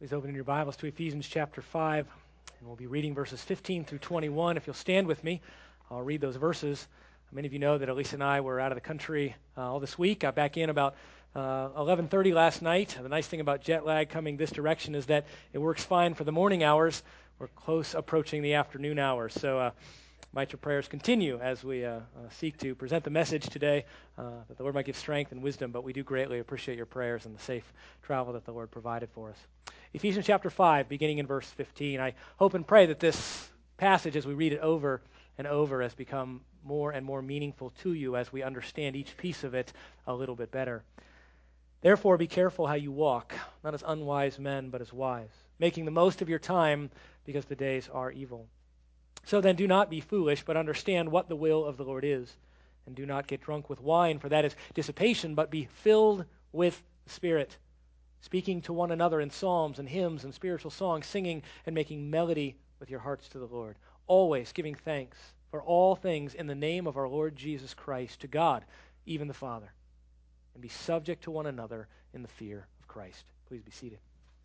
Please open in your Bibles to Ephesians chapter 5, and we'll be reading verses 15 through 21. If you'll stand with me, I'll read those verses. Many of you know that Elise and I were out of the country all this week. Got back in about 11:30 last night. The nice thing about jet lag coming this direction is that it works fine for the morning hours. We're close approaching the afternoon hours. So might your prayers continue as we seek to present the message today, that the Lord might give strength and wisdom, but we do greatly appreciate your prayers and the safe travel that the Lord provided for us. Ephesians chapter 5, beginning in verse 15. I hope and pray that this passage, as we read it over and over, has become more and more meaningful to you as we understand each piece of it a little bit better. Therefore, be careful how you walk, not as unwise men, but as wise, making the most of your time because the days are evil. So then do not be foolish, but understand what the will of the Lord is. And do not get drunk with wine, for that is dissipation, but be filled with the Spirit, speaking to one another in psalms and hymns and spiritual songs, singing and making melody with your hearts to the Lord, always giving thanks for all things in the name of our Lord Jesus Christ to God, even the Father. And be subject to one another in the fear of Christ. Please be seated.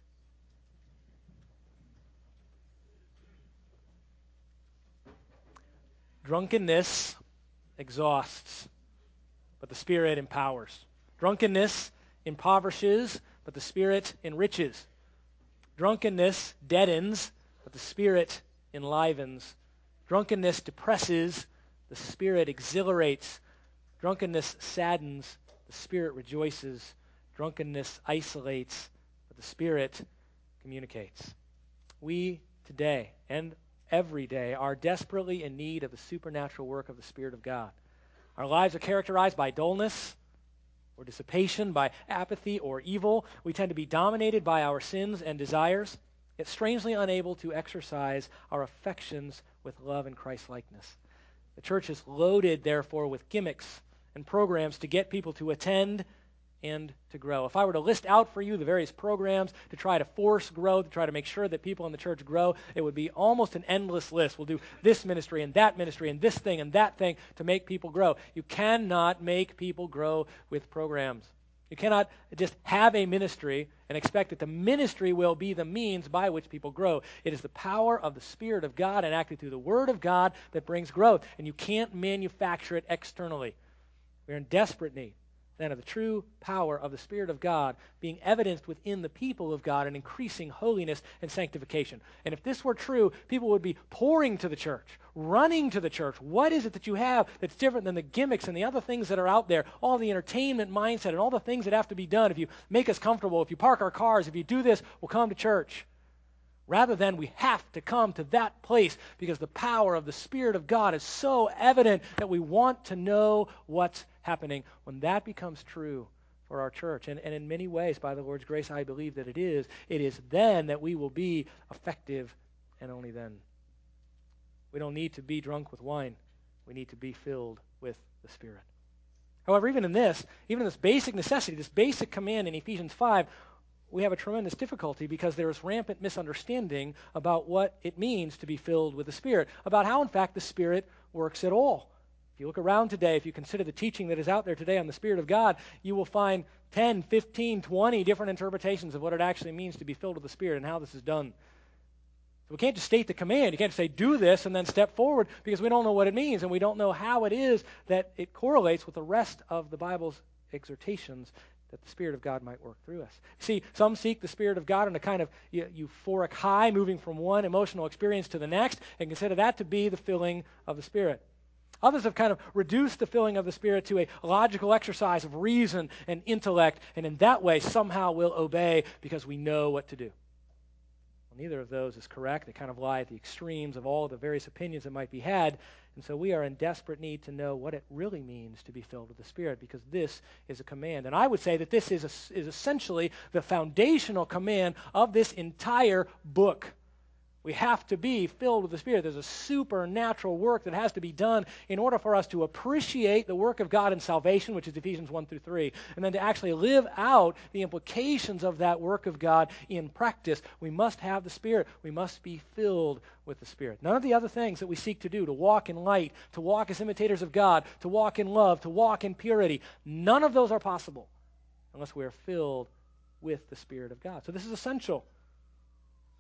Drunkenness exhausts, but the Spirit empowers. Drunkenness impoverishes, but the Spirit enriches. Drunkenness deadens, but the Spirit enlivens. Drunkenness depresses, the Spirit exhilarates. Drunkenness saddens, the Spirit rejoices. Drunkenness isolates, but the Spirit communicates. We today and every day are desperately in need of the supernatural work of the Spirit of God. Our lives are characterized by dullness or dissipation, by apathy or evil. We tend to be dominated by our sins and desires, yet strangely unable to exercise our affections with love and Christ-likeness. The church is loaded, therefore, with gimmicks and programs to get people to attend and to grow. If I were to list out for you the various programs to try to force growth, to try to make sure that people in the church grow, it would be almost an endless list. We'll do this ministry and this thing and that thing to make people grow. You cannot make people grow with programs. You cannot just have a ministry and expect that the ministry will be the means by which people grow. It is the power of the Spirit of God and acted through the Word of God that brings growth, and you can't manufacture it externally. We're in desperate need then of the true power of the Spirit of God being evidenced within the people of God and increasing holiness and sanctification. And if this were true, people would be pouring to the church, running to the church. What is it that you have that's different than the gimmicks and the other things that are out there, all the entertainment mindset and all the things that have to be done? If you make us comfortable, if you park our cars, if you do this, we'll come to church. Rather than we have to come to that place because the power of the Spirit of God is so evident that we want to know what's happening. When that becomes true for our church, and in many ways, by the Lord's grace, I believe that it is then that we will be effective, and only then. We don't need to be drunk with wine. We need to be filled with the Spirit. However, even in this basic necessity, this basic command in Ephesians 5, we have a tremendous difficulty because there is rampant misunderstanding about what it means to be filled with the Spirit, about how, in fact, the Spirit works at all. If you look around today, if you consider the teaching that is out there today on the Spirit of God, you will find 10, 15, 20 different interpretations of what it actually means to be filled with the Spirit and how this is done. So we can't just state the command. You can't just say, do this, and then step forward, because we don't know what it means, and we don't know how it is that it correlates with the rest of the Bible's exhortations that the Spirit of God might work through us. See, some seek the Spirit of God in a kind of euphoric high, moving from one emotional experience to the next, and consider that to be the filling of the Spirit. Others have kind of reduced the filling of the Spirit to a logical exercise of reason and intellect, and in that way somehow we'll obey because we know what to do. Well, neither of those is correct. They kind of lie at the extremes of all of the various opinions that might be had. And so we are in desperate need to know what it really means to be filled with the Spirit, because this is a command. And I would say that this is essentially the foundational command of this entire book. We have to be filled with the Spirit. There's a supernatural work that has to be done in order for us to appreciate the work of God in salvation, which is Ephesians 1 through 3, and then to actually live out the implications of that work of God in practice. We must have the Spirit. We must be filled with the Spirit. None of the other things that we seek to do, to walk in light, to walk as imitators of God, to walk in love, to walk in purity, none of those are possible unless we are filled with the Spirit of God. So this is essential.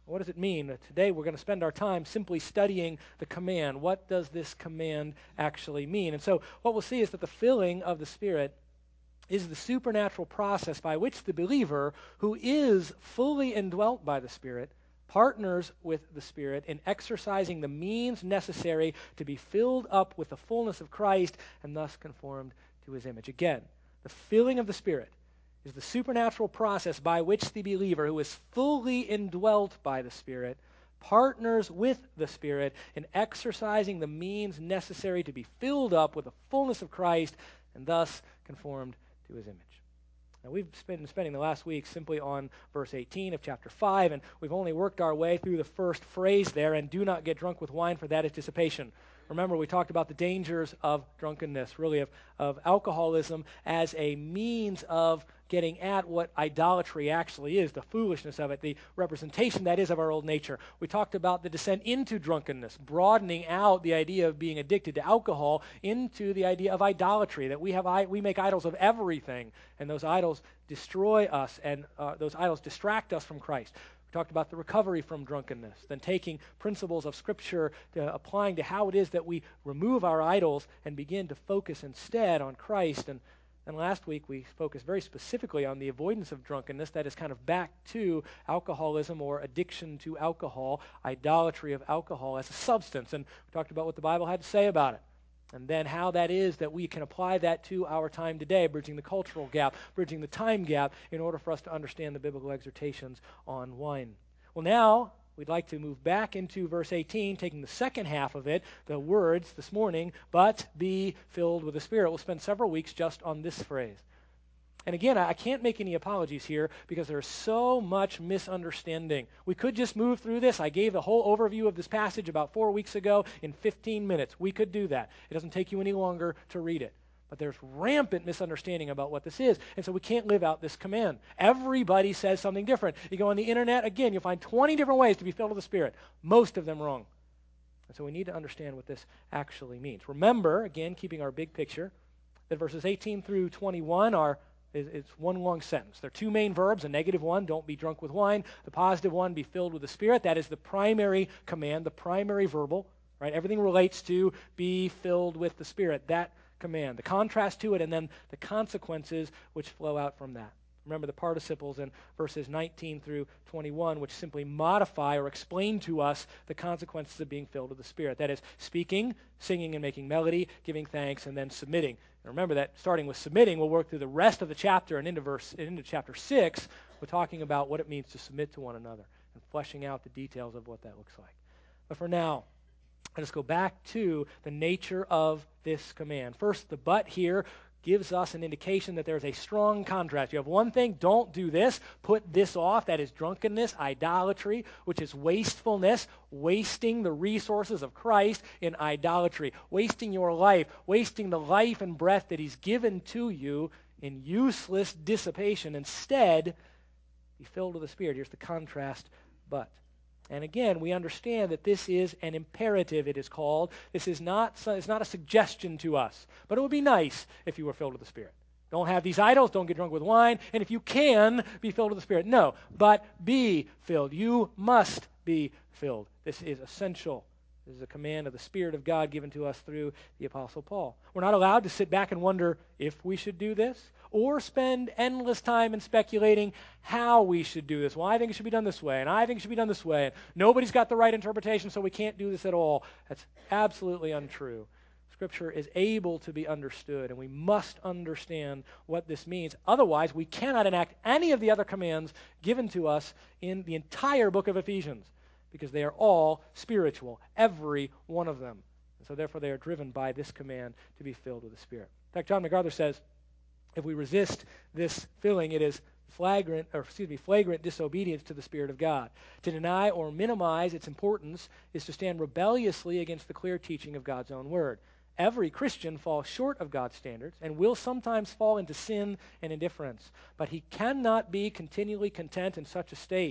What does it mean? Today we're going to spend our time simply studying the command. What does this command actually mean? And so what we'll see is that the filling of the Spirit is the supernatural process by which the believer, who is fully indwelt by the Spirit, partners with the Spirit in exercising the means necessary to be filled up with the fullness of Christ and thus conformed to his image. Again, the filling of the Spirit is the supernatural process by which the believer, who is fully indwelt by the Spirit, partners with the Spirit in exercising the means necessary to be filled up with the fullness of Christ and thus conformed to his image. Now, we've been spending the last week simply on verse 18 of chapter 5, and we've only worked our way through the first phrase there, and do not get drunk with wine, for that is dissipation. Remember, we talked about the dangers of drunkenness, really of alcoholism as a means of getting at what idolatry actually is, the foolishness of it, the representation that is of our old nature. We talked about the descent into drunkenness, broadening out the idea of being addicted to alcohol into the idea of idolatry, that we make idols of everything, and those idols destroy us, and those idols distract us from Christ. We talked about the recovery from drunkenness, then taking principles of Scripture, applying to how it is that we remove our idols and begin to focus instead on Christ. And last week we focused very specifically on the avoidance of drunkenness, that is kind of back to alcoholism or addiction to alcohol, idolatry of alcohol as a substance. And we talked about what the Bible had to say about it. And then how that is that we can apply that to our time today, bridging the cultural gap, bridging the time gap, in order for us to understand the biblical exhortations on wine. Well, now we'd like to move back into verse 18, taking the second half of it, the words this morning, but be filled with the Spirit. We'll spend several weeks just on this phrase. And again, I can't make any apologies here because there's so much misunderstanding. We could just move through this. I gave the whole overview of this passage about 4 weeks ago in 15 minutes. We could do that. It doesn't take you any longer to read it. But there's rampant misunderstanding about what this is, and so we can't live out this command. Everybody says something different. You go on the internet, again, you'll find 20 different ways to be filled with the Spirit, most of them wrong. And so we need to understand what this actually means. Remember, again, keeping our big picture, that verses 18 through 21 it's one long sentence. There are two main verbs, a negative one, don't be drunk with wine. The positive one, be filled with the Spirit. That is the primary command, the primary verbal, right? Everything relates to be filled with the Spirit, that command. The contrast to it, and then the consequences which flow out from that. Remember the participles in verses 19 through 21, which simply modify or explain to us the consequences of being filled with the Spirit. That is, speaking, singing and making melody, giving thanks, and then submitting. And remember that starting with submitting, we'll work through the rest of the chapter and into chapter 6, we're talking about what it means to submit to one another and fleshing out the details of what that looks like. But for now, let's go back to the nature of this command. First, the but here gives us an indication that there's a strong contrast. You have one thing, don't do this, put this off, that is drunkenness, idolatry, which is wastefulness, wasting the resources of Christ in idolatry, wasting your life, wasting the life and breath that he's given to you in useless dissipation. Instead, be filled with the Spirit. Here's the contrast, but. And again, we understand that this is an imperative, it is called. This is not a suggestion to us. But it would be nice if you were filled with the Spirit. Don't have these idols, don't get drunk with wine, and if you can, be filled with the Spirit. No, but be filled. You must be filled. This is essential. This is a command of the Spirit of God given to us through the Apostle Paul. We're not allowed to sit back and wonder if we should do this or spend endless time in speculating how we should do this. Well, I think it should be done this way, and I think it should be done this way. And nobody's got the right interpretation, so we can't do this at all. That's absolutely untrue. Scripture is able to be understood, and we must understand what this means. Otherwise, we cannot enact any of the other commands given to us in the entire book of Ephesians, because they are all spiritual, every one of them. And so therefore they are driven by this command to be filled with the Spirit. In fact, John MacArthur says, if we resist this filling, it is flagrant disobedience to the Spirit of God. To deny or minimize its importance is to stand rebelliously against the clear teaching of God's own word. Every Christian falls short of God's standards and will sometimes fall into sin and indifference, but he cannot be continually content in such a state.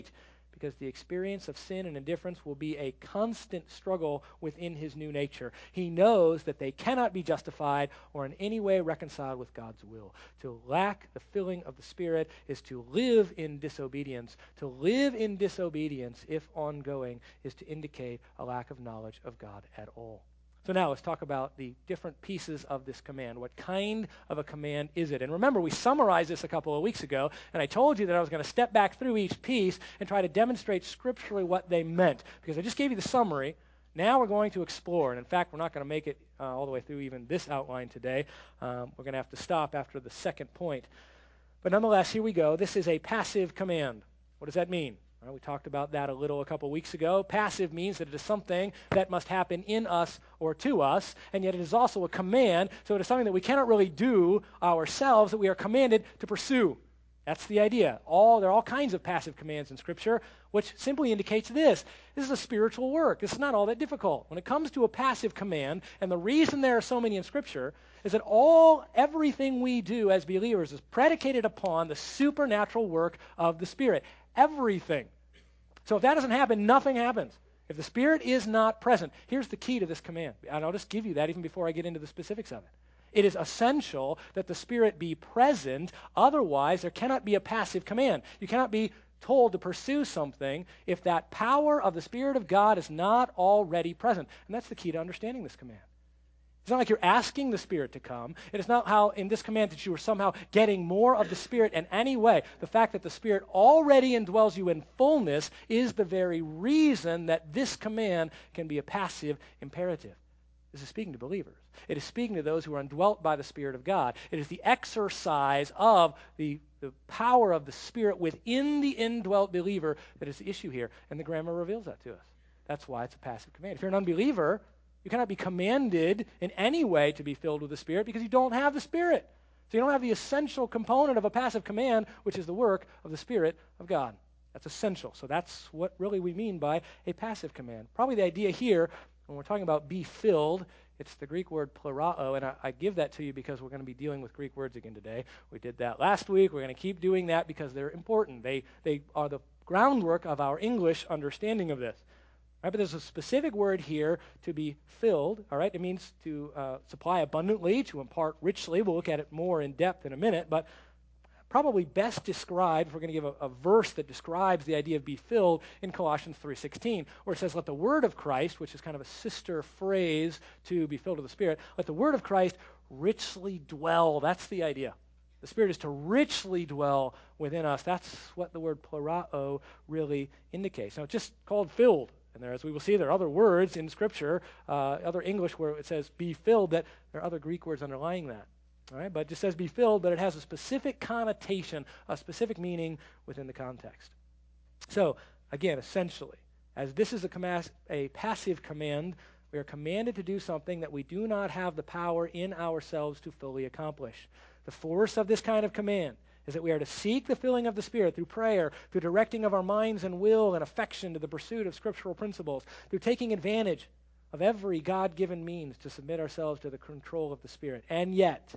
because the experience of sin and indifference will be a constant struggle within his new nature. He knows that they cannot be justified or in any way reconciled with God's will. To lack the filling of the Spirit is to live in disobedience. To live in disobedience, if ongoing, is to indicate a lack of knowledge of God at all. So now let's talk about the different pieces of this command. What kind of a command is it? And remember, we summarized this a couple of weeks ago, and I told you that I was going to step back through each piece and try to demonstrate scripturally what they meant, because I just gave you the summary. Now we're going to explore, and in fact, we're not going to make it all the way through even this outline today. We're going to have to stop after the second point. But nonetheless, here we go. This is a passive command. What does that mean? Well, we talked about that a little a couple weeks ago. Passive means that it is something that must happen in us or to us, and yet it is also a command, so it is something that we cannot really do ourselves, that we are commanded to pursue. That's the idea. There are all kinds of passive commands in Scripture, which simply indicates this. This is a spiritual work. This is not all that difficult. When it comes to a passive command, and the reason there are so many in Scripture, is that everything we do as believers is predicated upon the supernatural work of the Spirit. Everything. So if that doesn't happen, nothing happens. If the Spirit is not present, here's the key to this command. And I'll just give you that even before I get into the specifics of it. It is essential that the Spirit be present. Otherwise, there cannot be a passive command. You cannot be told to pursue something if that power of the Spirit of God is not already present. And that's the key to understanding this command. It's not like you're asking the Spirit to come. It is not how in this command that you are somehow getting more of the Spirit in any way. The fact that the Spirit already indwells you in fullness is the very reason that this command can be a passive imperative. This is speaking to believers. It is speaking to those who are indwelt by the Spirit of God. It is the exercise of the power of the Spirit within the indwelt believer that is the issue here, and the grammar reveals that to us. That's why it's a passive command. If you're an unbeliever, you cannot be commanded in any way to be filled with the Spirit because you don't have the Spirit. So you don't have the essential component of a passive command, which is the work of the Spirit of God. That's essential. So that's what really we mean by a passive command. Probably the idea here, when we're talking about be filled, it's the Greek word plerao, and I give that to you because we're going to be dealing with Greek words again today. We did that last week. We're going to keep doing that because they're important. They are the groundwork of our English understanding of this. Right, but there's a specific word here, to be filled. All right, it means to supply abundantly, to impart richly. We'll look at it more in depth in a minute, but probably best described, if we're going to give a verse that describes the idea of be filled, in Colossians 3:16, where it says, let the word of Christ, which is kind of a sister phrase to be filled with the Spirit, let the word of Christ richly dwell. That's the idea. The Spirit is to richly dwell within us. That's what the word plerao really indicates. Now, it's just called filled. And there, as we will see, there are other words in Scripture, other English where it says be filled, that there are other Greek words underlying that. All right, but it just says be filled, but it has a specific connotation, a specific meaning within the context. So, again, essentially, as this is a passive command, we are commanded to do something that we do not have the power in ourselves to fully accomplish. The force of this kind of command is that we are to seek the filling of the Spirit through prayer, through directing of our minds and will and affection to the pursuit of scriptural principles, through taking advantage of every God-given means to submit ourselves to the control of the Spirit. And yet,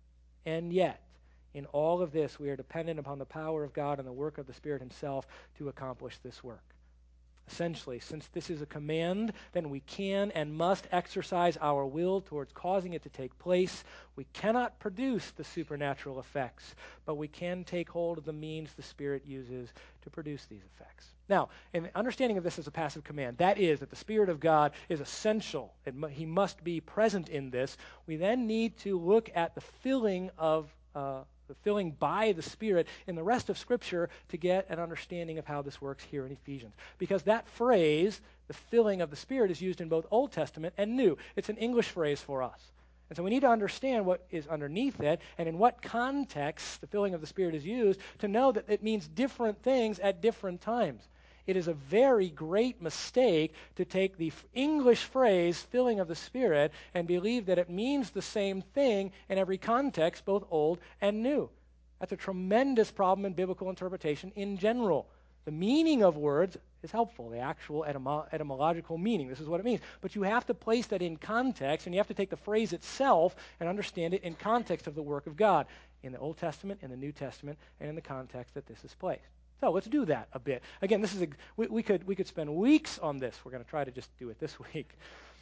in all of this, we are dependent upon the power of God and the work of the Spirit himself to accomplish this work. Essentially, since this is a command, then we can and must exercise our will towards causing it to take place. We cannot produce the supernatural effects, but we can take hold of the means the Spirit uses to produce these effects. Now, in the understanding of this as a passive command, that is, that the Spirit of God is essential, and he must be present in this, we then need to look at the filling by the Spirit in the rest of Scripture to get an understanding of how this works here in Ephesians. Because that phrase, the filling of the Spirit, is used in both Old Testament and New. It's an English phrase for us. And so we need to understand what is underneath it and in what context the filling of the Spirit is used to know that it means different things at different times. It is a very great mistake to take the English phrase, filling of the Spirit, and believe that it means the same thing in every context, both old and new. That's a tremendous problem in biblical interpretation in general. The meaning of words is helpful, the actual etymological meaning. This is what it means. But you have to place that in context, and you have to take the phrase itself and understand it in context of the work of God, in the Old Testament, in the New Testament, and in the context that this is placed. So let's do that a bit. Again, this is we could spend weeks on this. We're going to try to just do it this week.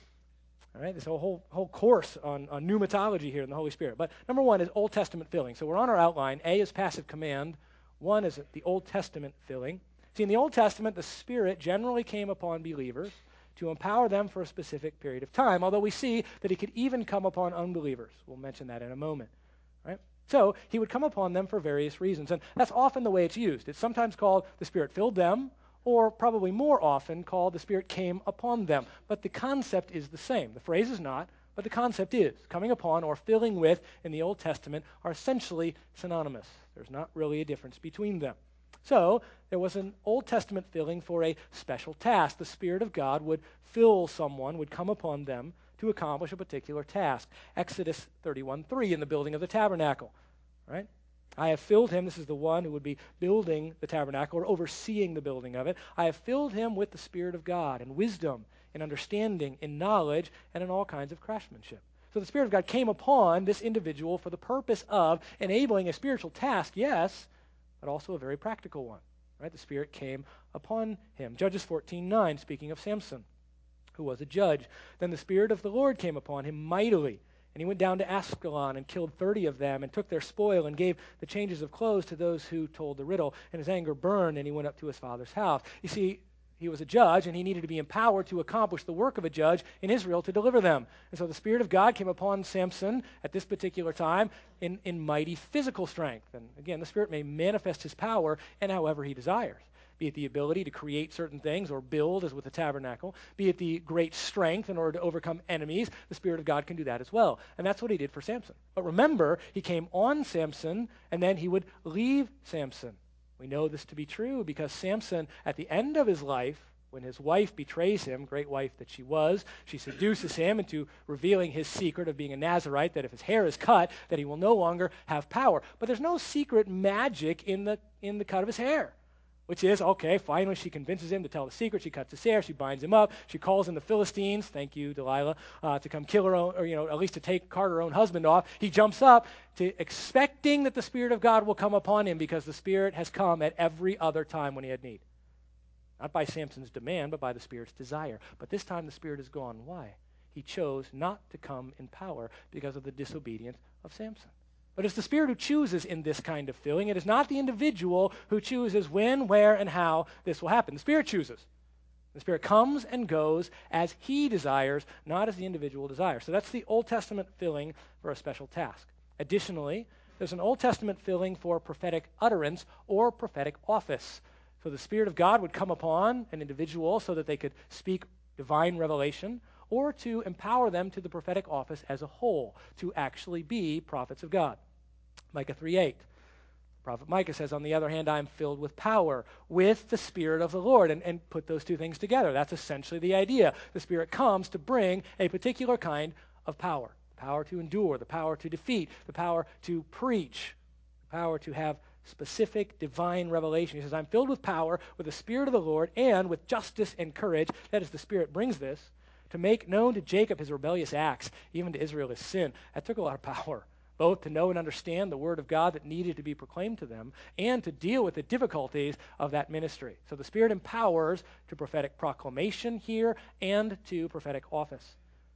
All right, this whole course on pneumatology here in the Holy Spirit. But number one is Old Testament filling. So we're on our outline. A is passive command. One is the Old Testament filling. See, in the Old Testament, the Spirit generally came upon believers to empower them for a specific period of time, although we see that he could even come upon unbelievers. We'll mention that in a moment. Right? So he would come upon them for various reasons, and that's often the way it's used. It's sometimes called the Spirit filled them, or probably more often called the Spirit came upon them. But the concept is the same. The phrase is not, but the concept is. Coming upon or filling with in the Old Testament are essentially synonymous. There's not really a difference between them. So there was an Old Testament filling for a special task. The Spirit of God would fill someone, would come upon them to accomplish a particular task. Exodus 31:3 in the building of the tabernacle. Right? I have filled him, this is the one who would be building the tabernacle or overseeing the building of it. I have filled him with the Spirit of God and wisdom and understanding and knowledge and in all kinds of craftsmanship. So the Spirit of God came upon this individual for the purpose of enabling a spiritual task, yes, but also a very practical one. Right? The Spirit came upon him. Judges 14:9, speaking of Samson, who was a judge. Then the Spirit of the Lord came upon him mightily. And he went down to Askelon and killed 30 of them and took their spoil and gave the changes of clothes to those who told the riddle. And his anger burned and he went up to his father's house. You see, he was a judge and he needed to be empowered to accomplish the work of a judge in Israel to deliver them. And so the Spirit of God came upon Samson at this particular time in mighty physical strength. And again, the Spirit may manifest his power in however he desires. Be it the ability to create certain things or build, as with the tabernacle. Be it the great strength in order to overcome enemies. The Spirit of God can do that as well. And that's what he did for Samson. But remember, he came on Samson, and then he would leave Samson. We know this to be true because Samson, at the end of his life, when his wife betrays him, great wife that she was, she seduces him into revealing his secret of being a Nazirite, that if his hair is cut, that he will no longer have power. But there's no secret magic in the cut of his hair. Which is, okay, finally she convinces him to tell the secret. She cuts his hair. She binds him up. She calls in the Philistines, thank you, Delilah, to come kill her own, or at least to take her own husband off. He jumps up expecting that the Spirit of God will come upon him because the Spirit has come at every other time when he had need. Not by Samson's demand, but by the Spirit's desire. But this time the Spirit is gone. Why? He chose not to come in power because of the disobedience of Samson. But it's the Spirit who chooses in this kind of filling. It is not the individual who chooses when, where, and how this will happen. The Spirit chooses. The Spirit comes and goes as he desires, not as the individual desires. So that's the Old Testament filling for a special task. Additionally, there's an Old Testament filling for prophetic utterance or prophetic office. So the Spirit of God would come upon an individual so that they could speak divine revelation, or to empower them to the prophetic office as a whole, to actually be prophets of God. Micah 3:8. Prophet Micah says, on the other hand, I am filled with power, with the Spirit of the Lord. And put those two things together. That's essentially the idea. The Spirit comes to bring a particular kind of power. The power to endure, the power to defeat, the power to preach, the power to have specific divine revelation. He says, I'm filled with power, with the Spirit of the Lord, and with justice and courage. That is, the Spirit brings this, to make known to Jacob his rebellious acts, even to Israel his sin. That took a lot of power, both to know and understand the word of God that needed to be proclaimed to them and to deal with the difficulties of that ministry. So the Spirit empowers to prophetic proclamation here and to prophetic office.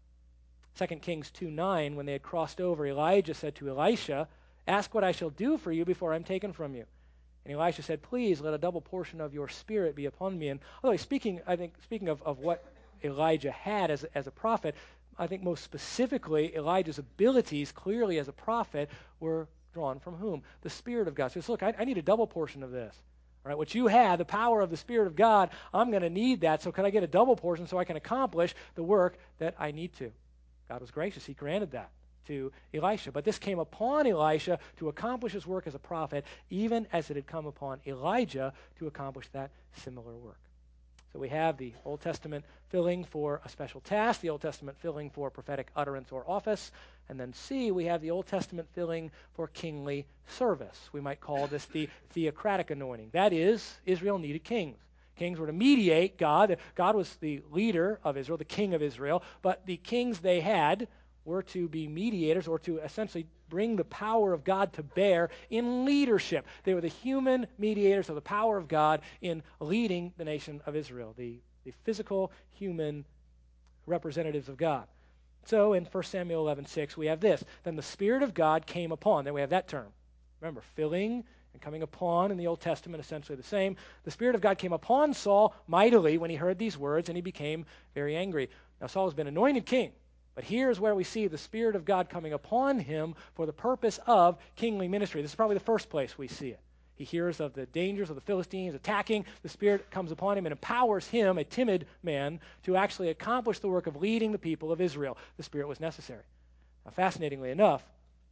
2 Kings 2:9, when they had crossed over, Elijah said to Elisha, ask what I shall do for you before I'm taken from you. And Elisha said, please let a double portion of your Spirit be upon me. And although speaking of what Elijah had as a prophet, I think most specifically, Elijah's abilities clearly as a prophet were drawn from whom? The Spirit of God. So he says, look, I need a double portion of this. All right, what you had, the power of the Spirit of God, I'm going to need that. So can I get a double portion so I can accomplish the work that I need to? God was gracious. He granted that to Elisha. But this came upon Elisha to accomplish his work as a prophet, even as it had come upon Elijah to accomplish that similar work. So we have the Old Testament filling for a special task, the Old Testament filling for prophetic utterance or office, and then C, we have the Old Testament filling for kingly service. We might call this the theocratic anointing. That is, Israel needed kings. Kings were to mediate God. God was the leader of Israel, the king of Israel, but the kings they had were to be mediators or to essentially bring the power of God to bear in leadership. They were the human mediators of the power of God in leading the nation of Israel, the physical human representatives of God. So in 1 Samuel 11:6, we have this. Then the Spirit of God came upon. There we have that term. Remember, filling and coming upon in the Old Testament, essentially the same. The Spirit of God came upon Saul mightily when he heard these words, and he became very angry. Now, Saul has been anointed king, but here's where we see the Spirit of God coming upon him for the purpose of kingly ministry. This is probably the first place we see it. He hears of the dangers of the Philistines attacking. The Spirit comes upon him and empowers him, a timid man, to actually accomplish the work of leading the people of Israel. The Spirit was necessary. Now, fascinatingly enough,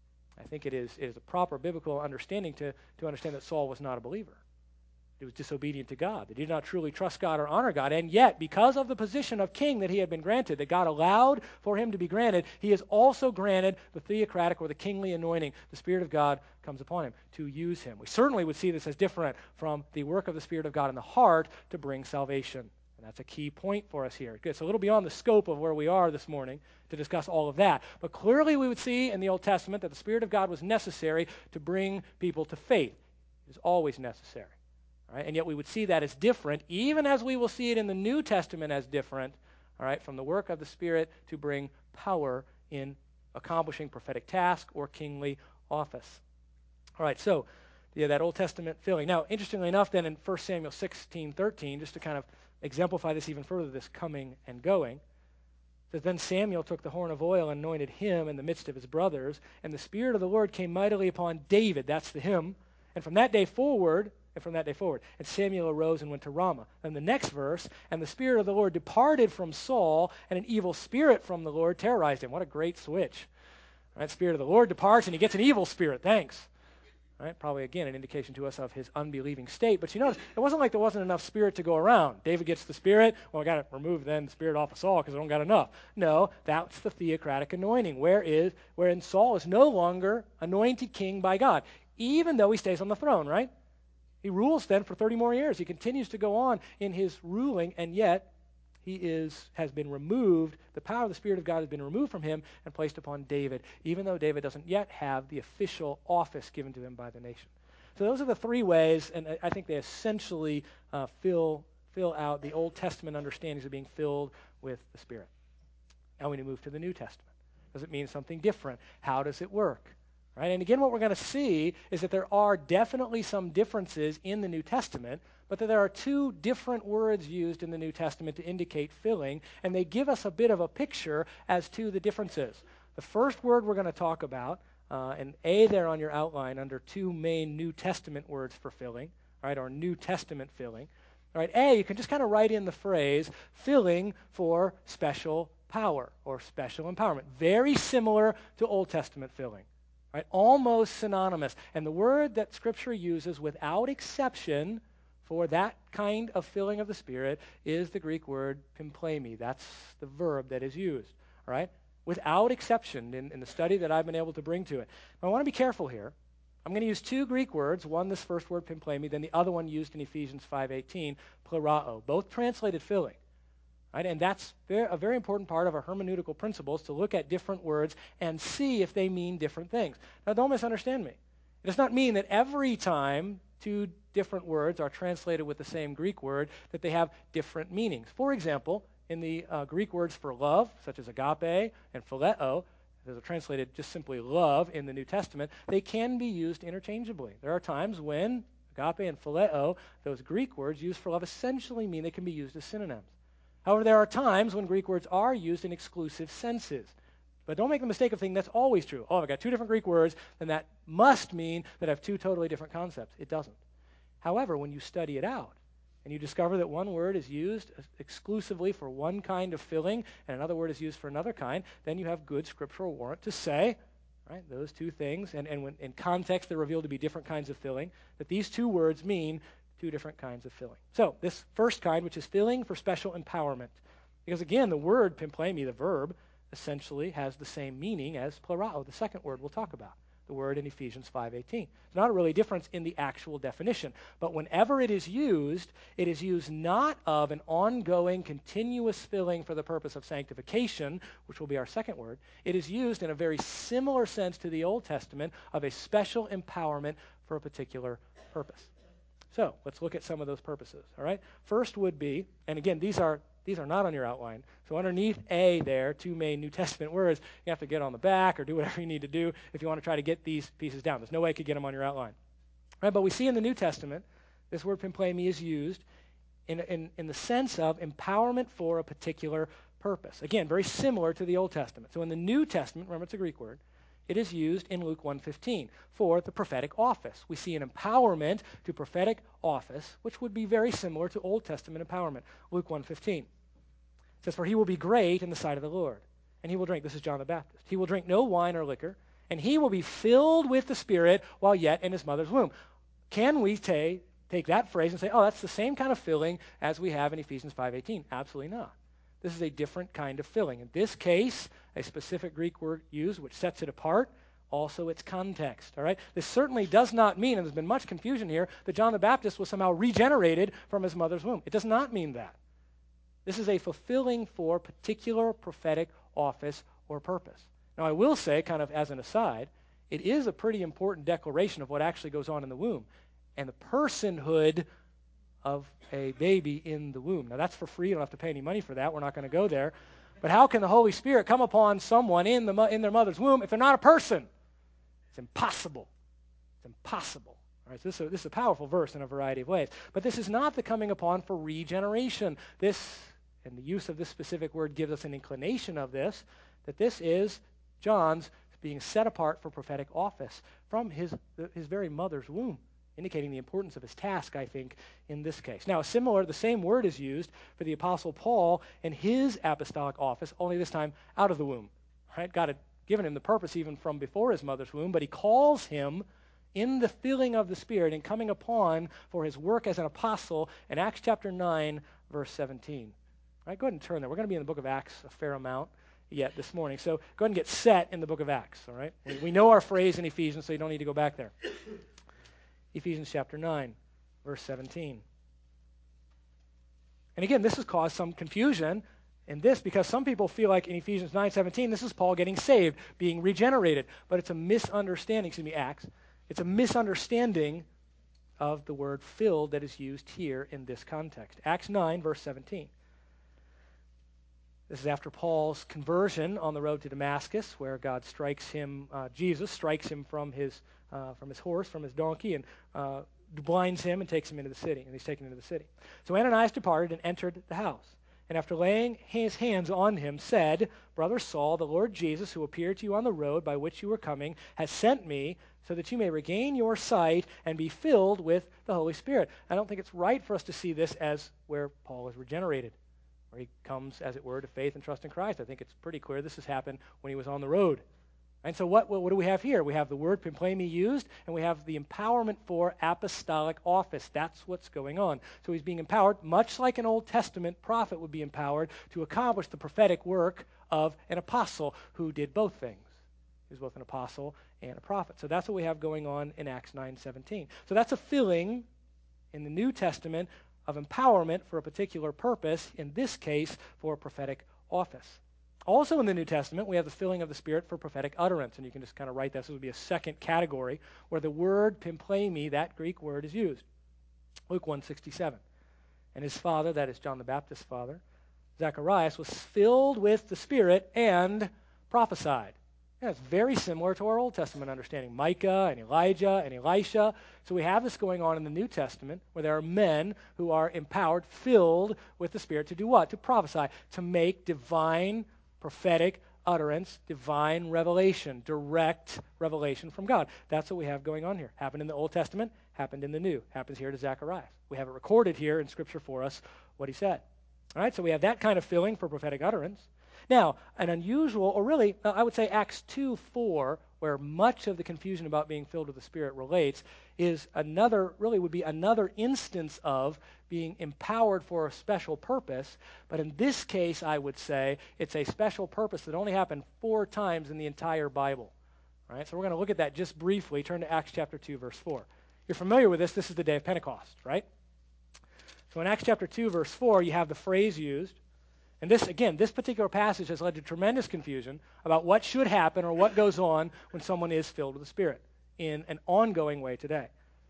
I think it is a proper biblical understanding to understand that Saul was not a believer. He was disobedient to God. He did not truly trust God or honor God. And yet, because of the position of king that he had been granted, that God allowed for him to be granted, he is also granted the theocratic or the kingly anointing. The Spirit of God comes upon him to use him. We certainly would see this as different from the work of the Spirit of God in the heart to bring salvation. And that's a key point for us here. Good. So a little beyond the scope of where we are this morning to discuss all of that. But clearly we would see in the Old Testament that the Spirit of God was necessary to bring people to faith. It is always necessary. All right? And yet we would see that as different, even as we will see it in the New Testament as different, all right, from the work of the Spirit to bring power in accomplishing prophetic task or kingly office. All right, so that Old Testament filling. Now, interestingly enough, then in 1 Samuel 16:13, just to kind of exemplify this even further, this coming and going, it says, Then Samuel took the horn of oil and anointed him in the midst of his brothers, and the Spirit of the Lord came mightily upon David. That's the hymn. And from that day forward, and Samuel arose and went to Ramah. And the next verse, and the Spirit of the Lord departed from Saul, and an evil spirit from the Lord terrorized him. What a great switch. All right, Spirit of the Lord departs, and he gets an evil spirit. Thanks. All right, probably, again, an indication to us of his unbelieving state. But you notice, it wasn't like there wasn't enough spirit to go around. David gets the Spirit. Well, I got to remove then the Spirit off of Saul because I don't got enough. No, that's the theocratic anointing, wherein Saul is no longer anointed king by God, even though he stays on the throne, right? He rules then for 30 more years. He continues to go on in his ruling, and yet has been removed. The power of the Spirit of God has been removed from him and placed upon David, even though David doesn't yet have the official office given to him by the nation. So those are the three ways, and I think they essentially fill out the Old Testament understandings of being filled with the Spirit. Now we move to the New Testament. Does it mean something different? How does it work? Right? And again, what we're going to see is that there are definitely some differences in the New Testament, but that there are two different words used in the New Testament to indicate filling, and they give us a bit of a picture as to the differences. The first word we're going to talk about, and A there on your outline under two main New Testament words for filling, right, or New Testament filling. All right, A, you can just kind of write in the phrase filling for special power or special empowerment. Very similar to Old Testament filling. Right, almost synonymous. And the word that Scripture uses without exception for that kind of filling of the Spirit is the Greek word pimplemi. That's the verb that is used. All right? Without exception in the study that I've been able to bring to it. Now, I want to be careful here. I'm going to use two Greek words, one this first word pimplemi, then the other one used in Ephesians 5:18, plerao, both translated filling. Right? And that's a very important part of our hermeneutical principles, to look at different words and see if they mean different things. Now, don't misunderstand me. It does not mean that every time two different words are translated with the same Greek word that they have different meanings. For example, in the Greek words for love, such as agape and phileo, those are translated just simply love in the New Testament, they can be used interchangeably. There are times when agape and phileo, those Greek words used for love, essentially mean they can be used as synonyms. However, there are times when Greek words are used in exclusive senses. But don't make the mistake of thinking that's always true. Oh, I've got two different Greek words, then that must mean that I have two totally different concepts. It doesn't. However, when you study it out and you discover that one word is used exclusively for one kind of filling and another word is used for another kind, then you have good scriptural warrant to say, right, those two things, and when in context they're revealed to be different kinds of filling, that these two words mean two different kinds of filling. So this first kind, which is filling for special empowerment, because again, the word pimplemi, the verb, essentially has the same meaning as plerao, the second word we'll talk about. the word in Ephesians 5:18. It's not a really difference in the actual definition. But whenever it is used not of an ongoing, continuous filling for the purpose of sanctification, which will be our second word. It is used in a very similar sense to the Old Testament of a special empowerment for a particular purpose. So let's look at some of those purposes, all right? First would be, and again, these are not on your outline. So underneath A there, two main New Testament words, you have to get on the back or do whatever you need to do if you want to try to get these pieces down. There's no way you could get them on your outline. All right, but we see in the New Testament, this word pimplemi is used in the sense of empowerment for a particular purpose. Again, very similar to the Old Testament. So in the New Testament, remember it's a Greek word, it is used in Luke 1:15 for the prophetic office. We see an empowerment to prophetic office, which would be very similar to Old Testament empowerment. Luke 1:15 says, "For he will be great in the sight of the Lord, and he will drink," this is John the Baptist, "he will drink no wine or liquor, and he will be filled with the Spirit while yet in his mother's womb." Can we take that phrase and say, oh, that's the same kind of filling as we have in Ephesians 5:18? Absolutely not. This is a different kind of filling. In this case, a specific Greek word used, which sets it apart, also its context, all right? This certainly does not mean, and there's been much confusion here, that John the Baptist was somehow regenerated from his mother's womb. It does not mean that. This is a fulfilling for particular prophetic office or purpose. Now, I will say, kind of as an aside, it is a pretty important declaration of what actually goes on in the womb and the personhood of a baby in the womb. Now, that's for free. You don't have to pay any money for that. We're not going to go there. But how can the Holy Spirit come upon someone in their mother's womb if they're not a person? It's impossible. It's impossible. All right, so this is a powerful verse in a variety of ways. But this is not the coming upon for regeneration. This, and the use of this specific word gives us an inclination of this, that this is John's being set apart for prophetic office from his very mother's womb, indicating the importance of his task, I think, in this case. Now, the same word is used for the Apostle Paul and his apostolic office, only this time out of the womb. Right? God had given him the purpose even from before his mother's womb, but he calls him in the filling of the Spirit and coming upon for his work as an apostle in Acts chapter 9, verse 17. All right, go ahead and turn there. We're going to be in the book of Acts a fair amount yet this morning. So go ahead and get set in the book of Acts, all right? We know our phrase in Ephesians, so you don't need to go back there. Ephesians chapter 9, verse 17. And again, this has caused some confusion in this because some people feel like in Ephesians 9:17, this is Paul getting saved, being regenerated. But it's a misunderstanding, Acts. It's a misunderstanding of the word filled that is used here in this context. Acts 9, verse 17. This is after Paul's conversion on the road to Damascus, where God strikes him, Jesus strikes him from his horse, from his donkey, and blinds him and takes him into the city, and he's taken into the city. So Ananias departed and entered the house, and after laying his hands on him, said, "Brother Saul, the Lord Jesus, who appeared to you on the road by which you were coming, has sent me so that you may regain your sight and be filled with the Holy Spirit." I don't think it's right for us to see this as where Paul is regenerated, where he comes, as it were, to faith and trust in Christ. I think it's pretty clear this has happened when he was on the road. And so what do we have here? We have the word pimplemi used, and we have the empowerment for apostolic office. That's what's going on. So he's being empowered, much like an Old Testament prophet would be empowered to accomplish the prophetic work of an apostle who did both things. He was both an apostle and a prophet. So that's what we have going on in Acts 9:17. So that's a filling in the New Testament of empowerment for a particular purpose, in this case, for a prophetic office. Also in the New Testament, we have the filling of the Spirit for prophetic utterance, and you can just kind of write this. This would be a second category where the word pimplemi, that Greek word, is used. Luke 1:67. And his father, that is John the Baptist's father, Zacharias, was filled with the Spirit and prophesied. Yeah, it's very similar to our Old Testament understanding, Micah and Elijah and Elisha. So we have this going on in the New Testament where there are men who are empowered, filled with the Spirit to do what? To prophesy, to make divine prophetic utterance, divine revelation, direct revelation from God. That's what we have going on here. Happened in the Old Testament, happened in the New, happens here to Zacharias. We have it recorded here in Scripture for us, what he said. All right, so we have that kind of filling for prophetic utterance. Now, an unusual, or really, I would say Acts 2:4, where much of the confusion about being filled with the Spirit relates, is would be another instance of being empowered for a special purpose. But in this case, I would say it's a special purpose that only happened 4 times in the entire Bible. All right, so we're going to look at that just briefly. Turn to Acts chapter 2, verse 4. You're familiar with this. This is the day of Pentecost, right? So in Acts chapter 2, verse 4, you have the phrase used. And this, again, this particular passage has led to tremendous confusion about what should happen or what goes on when someone is filled with the Spirit in an ongoing way today.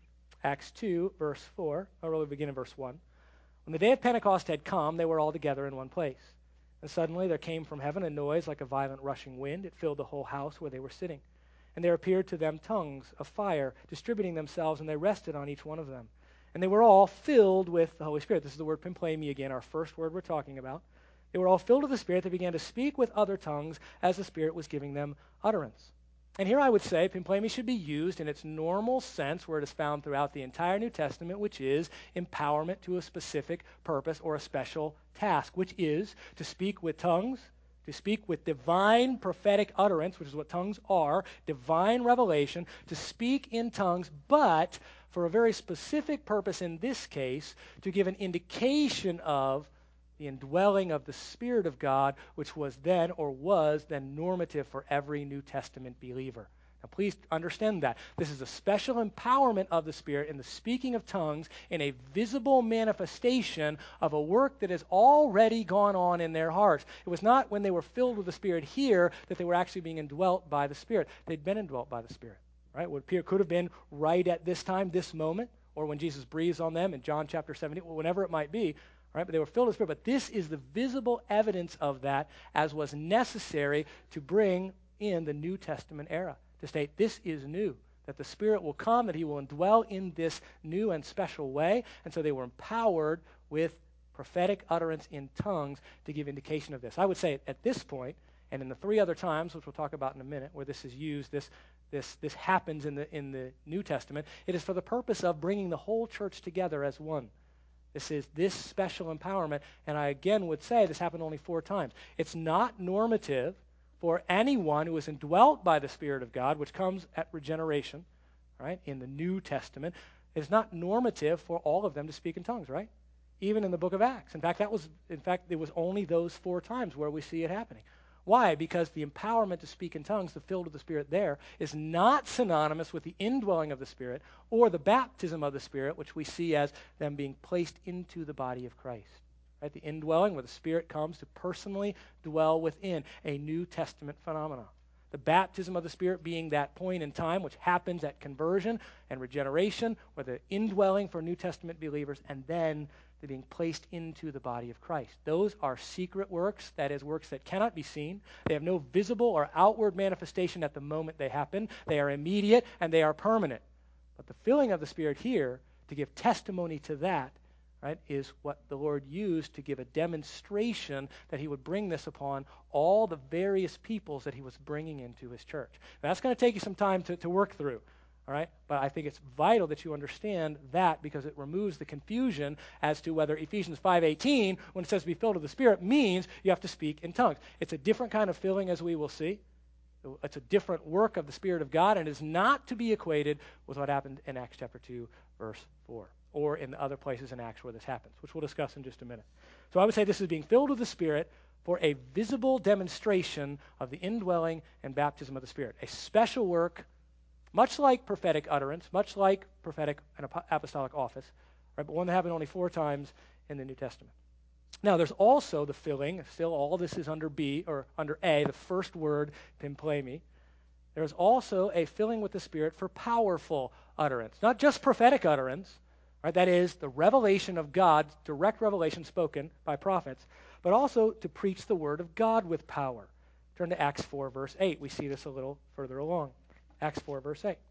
Acts 2, verse 4, I'll really begin in verse 1. When the day of Pentecost had come, they were all together in one place. And suddenly there came from heaven a noise like a violent rushing wind. It filled the whole house where they were sitting. And there appeared to them tongues of fire, distributing themselves, and they rested on each one of them. And they were all filled with the Holy Spirit. This is the word pimplemi again, our first word we're talking about. They were all filled with the Spirit. They began to speak with other tongues as the Spirit was giving them utterance. And here I would say pimplemi should be used in its normal sense where it is found throughout the entire New Testament, which is empowerment to a specific purpose or a special task, which is to speak with tongues, to speak with divine prophetic utterance, which is what tongues are, divine revelation, to speak in tongues, but for a very specific purpose in this case, to give an indication of the indwelling of the Spirit of God, which was then normative for every New Testament believer. Now, please understand that. This is a special empowerment of the Spirit in the speaking of tongues in a visible manifestation of a work that has already gone on in their hearts. It was not when they were filled with the Spirit here that they were actually being indwelt by the Spirit. They'd been indwelt by the Spirit, right? What appear could have been right at this time, this moment, or when Jesus breathes on them in John chapter 17, whenever it might be. Right, but they were filled with the Spirit. But this is the visible evidence of that as was necessary to bring in the New Testament era, to state this is new, that the Spirit will come, that he will indwell in this new and special way. And so they were empowered with prophetic utterance in tongues to give indication of this. I would say at this point, and in the three other times, which we'll talk about in a minute, where this is used, this happens in the New Testament, it is for the purpose of bringing the whole church together as one. This is this special empowerment, and I again would say this happened only 4 times. It's not normative for anyone who is indwelt by the Spirit of God, which comes at regeneration, right, in the New Testament. It's not normative for all of them to speak in tongues, right? Even in the book of Acts. In fact, it was only those 4 times where we see it happening. Why? Because the empowerment to speak in tongues, the filled with the Spirit there, is not synonymous with the indwelling of the Spirit or the baptism of the Spirit, which we see as them being placed into the body of Christ. Right? The indwelling, where the Spirit comes to personally dwell within, a New Testament phenomenon. The baptism of the Spirit being that point in time which happens at conversion and regeneration, or the indwelling for New Testament believers, and then they're being placed into the body of Christ. Those are secret works, that is, works that cannot be seen. They have no visible or outward manifestation at the moment they happen. They are immediate and they are permanent. But the filling of the Spirit here, to give testimony to that, right, is what the Lord used to give a demonstration that he would bring this upon all the various peoples that he was bringing into his church. Now, that's going to take you some time to work through. All right? But I think it's vital that you understand that because it removes the confusion as to whether Ephesians 5:18, when it says to be filled with the Spirit, means you have to speak in tongues. It's a different kind of filling, as we will see. It's a different work of the Spirit of God, and is not to be equated with what happened in Acts chapter 2, verse 4, or in the other places in Acts where this happens, which we'll discuss in just a minute. So I would say this is being filled with the Spirit for a visible demonstration of the indwelling and baptism of the Spirit, a special work, much like prophetic utterance, much like prophetic and apostolic office, right, but one that happened only 4 times in the New Testament. Now, there's also the filling, still all this is under B, or under A, the first word, pimplemi. There's also a filling with the Spirit for powerful utterance, not just prophetic utterance, right, that is, the revelation of God, direct revelation spoken by prophets, but also to preach the word of God with power. Turn to Acts 4, verse 8. We see this a little further along. Acts 4, verse 8.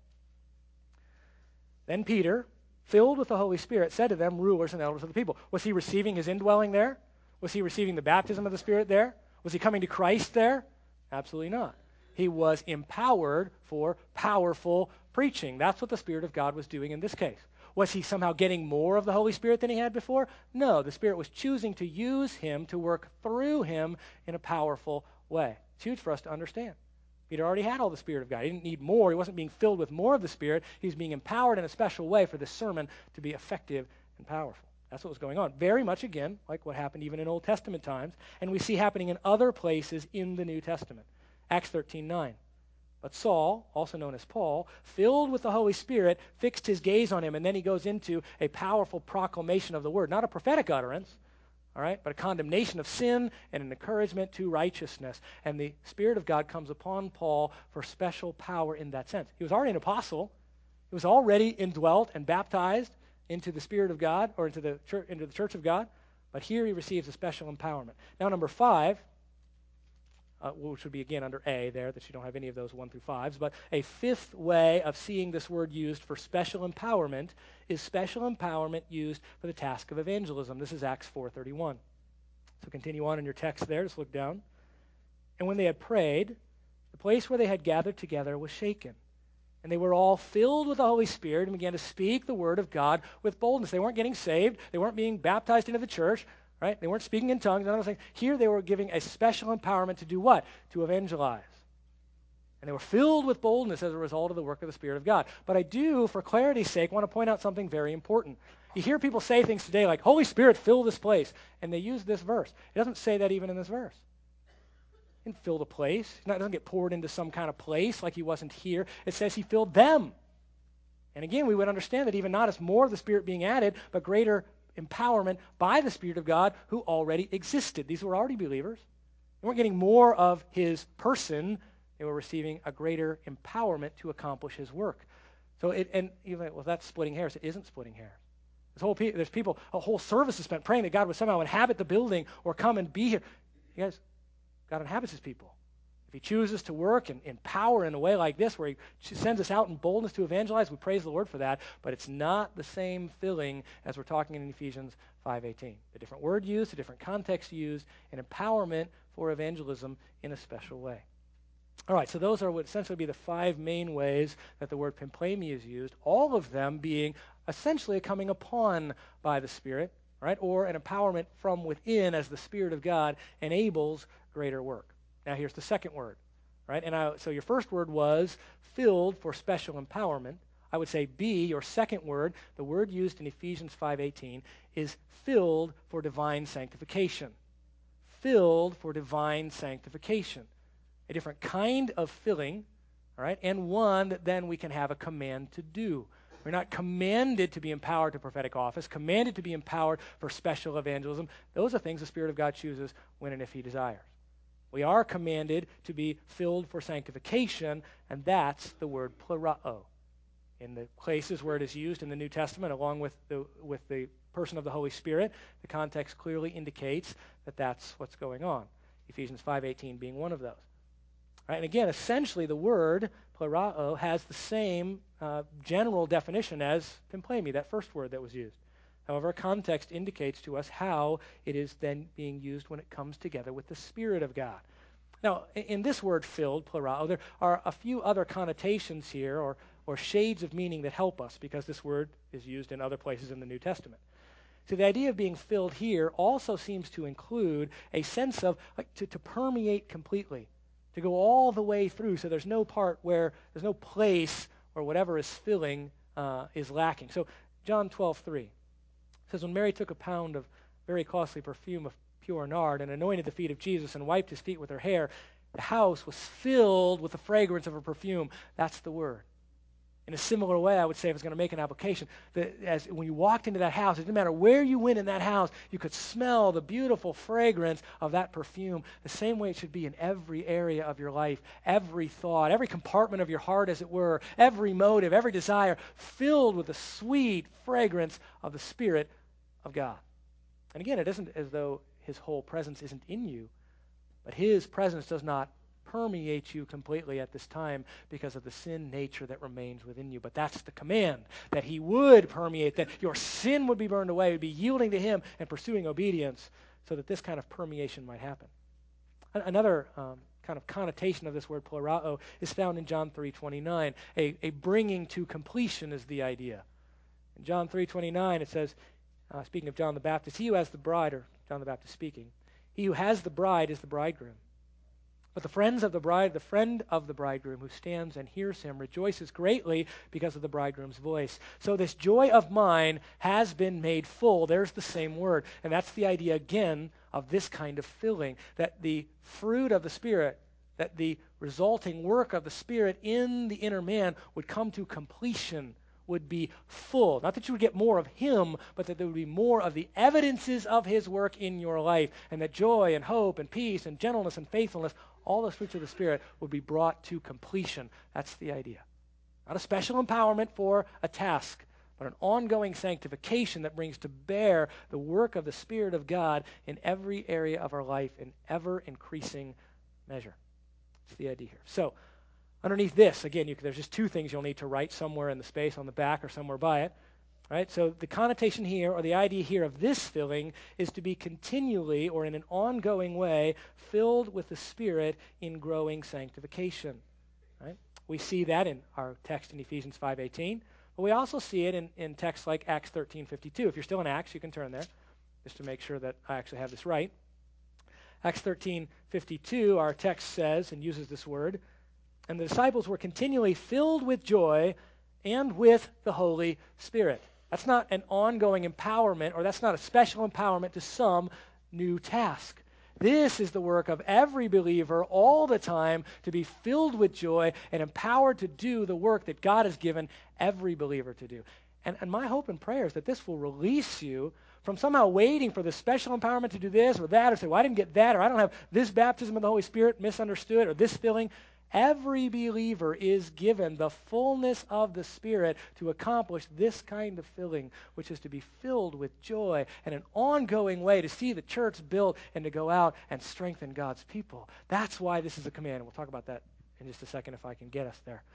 Then Peter, filled with the Holy Spirit, said to them, rulers and elders of the people. Was he receiving his indwelling there? Was he receiving the baptism of the Spirit there? Was he coming to Christ there? Absolutely not. He was empowered for powerful preaching. That's what the Spirit of God was doing in this case. Was he somehow getting more of the Holy Spirit than he had before? No, the Spirit was choosing to use him to work through him in a powerful way. It's huge for us to understand. Peter already had all the Spirit of God. He didn't need more. He wasn't being filled with more of the Spirit. He was being empowered in a special way for this sermon to be effective and powerful. That's what was going on. Very much, again, like what happened even in Old Testament times, and we see happening in other places in the New Testament. Acts 13:9. But Saul, also known as Paul, filled with the Holy Spirit, fixed his gaze on him, and then he goes into a powerful proclamation of the word, not a prophetic utterance, all right, but a condemnation of sin and an encouragement to righteousness. And the Spirit of God comes upon Paul for special power in that sense. He was already an apostle. He was already indwelt and baptized into the Spirit of God, or into the church of God. But here he receives a special empowerment. Now, number 5, which would be again under A there, that you don't have any of those 1 through 5s, but a 5th way of seeing this word used for special empowerment is special empowerment used for the task of evangelism. This is Acts 4:31. So continue on in your text there, just look down. And when they had prayed, the place where they had gathered together was shaken. And they were all filled with the Holy Spirit and began to speak the word of God with boldness. They weren't getting saved. They weren't being baptized into the church. Right? They weren't speaking in tongues. And I was saying, here they were giving a special empowerment to do what? To evangelize. And they were filled with boldness as a result of the work of the Spirit of God. But I do, for clarity's sake, want to point out something very important. You hear people say things today like, Holy Spirit, fill this place. And they use this verse. It doesn't say that even in this verse. He didn't fill the place. It doesn't get poured into some kind of place like he wasn't here. It says he filled them. And again, we would understand that even not as more of the Spirit being added, but greater empowerment by the Spirit of God who already existed. These were already believers. They weren't getting more of his person. They were receiving a greater empowerment to accomplish his work. So you're like, well, that's splitting hairs. It isn't splitting hairs. There's people, a whole service is spent praying that God would somehow inhabit the building or come and be here. You guys, God inhabits his people. If he chooses to work in power in a way like this, where he sends us out in boldness to evangelize, we praise the Lord for that, but it's not the same filling as we're talking in Ephesians 5:18. A different word used, a different context used, an empowerment for evangelism in a special way. All right, so those are what essentially be the 5 main ways that the word pimplemi is used, all of them being essentially a coming upon by the Spirit, right, or an empowerment from within as the Spirit of God enables greater work. Now here's the second word, right? So your first word was filled for special empowerment. I would say B, your second word, the word used in Ephesians 5:18, is filled for divine sanctification. Filled for divine sanctification. A different kind of filling, all right, and one that then we can have a command to do. We're not commanded to be empowered to prophetic office, commanded to be empowered for special evangelism. Those are things the Spirit of God chooses when and if he desires. We are commanded to be filled for sanctification, and that's the word plerao. In the places where it is used in the New Testament, along with the person of the Holy Spirit, the context clearly indicates that that's what's going on. Ephesians 5:18 being one of those. Right? And again, essentially the word plerao has the same general definition as pimplemi, that first word that was used. However, context indicates to us how it is then being used when it comes together with the Spirit of God. Now, in this word filled, plerao, there are a few other connotations here or shades of meaning that help us because this word is used in other places in the New Testament. So the idea of being filled here also seems to include a sense of to permeate completely, to go all the way through so there's no part where there's no place where whatever is filling is lacking. So John 12:3. It says, when Mary took a pound of very costly perfume of pure nard and anointed the feet of Jesus and wiped his feet with her hair, the house was filled with the fragrance of her perfume. That's the word. In a similar way, I would say, if I was going to make an application, that as when you walked into that house, it didn't matter where you went in that house, you could smell the beautiful fragrance of that perfume. The same way it should be in every area of your life, every thought, every compartment of your heart, as it were, every motive, every desire, filled with the sweet fragrance of the Spirit of God. And again, it isn't as though his whole presence isn't in you, but his presence does not permeate you completely at this time because of the sin nature that remains within you. But that's the command, that he would permeate, that your sin would be burned away, would be yielding to him and pursuing obedience so that this kind of permeation might happen. Another kind of connotation of this word plerao is found in John 3:29. A bringing to completion is the idea. In John 3:29 it says, speaking of John the Baptist, he who has the bride, or John the Baptist speaking, he who has the bride is the bridegroom. But the friend of the bridegroom who stands and hears him rejoices greatly because of the bridegroom's voice. So this joy of mine has been made full. There's the same word. And that's the idea again of this kind of filling, that the fruit of the Spirit, that the resulting work of the Spirit in the inner man would come to completion, would be full. Not that you would get more of him, but that there would be more of the evidences of his work in your life, and that joy and hope and peace and gentleness and faithfulness, all the fruits of the Spirit, would be brought to completion. That's the idea. Not a special empowerment for a task, but an ongoing sanctification that brings to bear the work of the Spirit of God in every area of our life in ever-increasing measure. That's the idea here. So, underneath this, again, there's just two things you'll need to write somewhere in the space on the back or somewhere by it. Right? So the connotation here, or the idea here of this filling, is to be continually, or in an ongoing way, filled with the Spirit in growing sanctification. Right? We see that in our text in Ephesians 5:18, but we also see it in texts like Acts 13:52. If you're still in Acts, you can turn there, just to make sure that I actually have this right. Acts 13:52, our text says, and uses this word, "And the disciples were continually filled with joy and with the Holy Spirit." That's not an ongoing empowerment, or that's not a special empowerment to some new task. This is the work of every believer all the time, to be filled with joy and empowered to do the work that God has given every believer to do. And my hope and prayer is that this will release you from somehow waiting for the special empowerment to do this or that, or say, well, I didn't get that, or I don't have this baptism of the Holy Spirit, misunderstood, or this filling. Every believer is given the fullness of the Spirit to accomplish this kind of filling, which is to be filled with joy and an ongoing way to see the church built and to go out and strengthen God's people. That's why this is a command. We'll talk about that in just a second if I can get us there.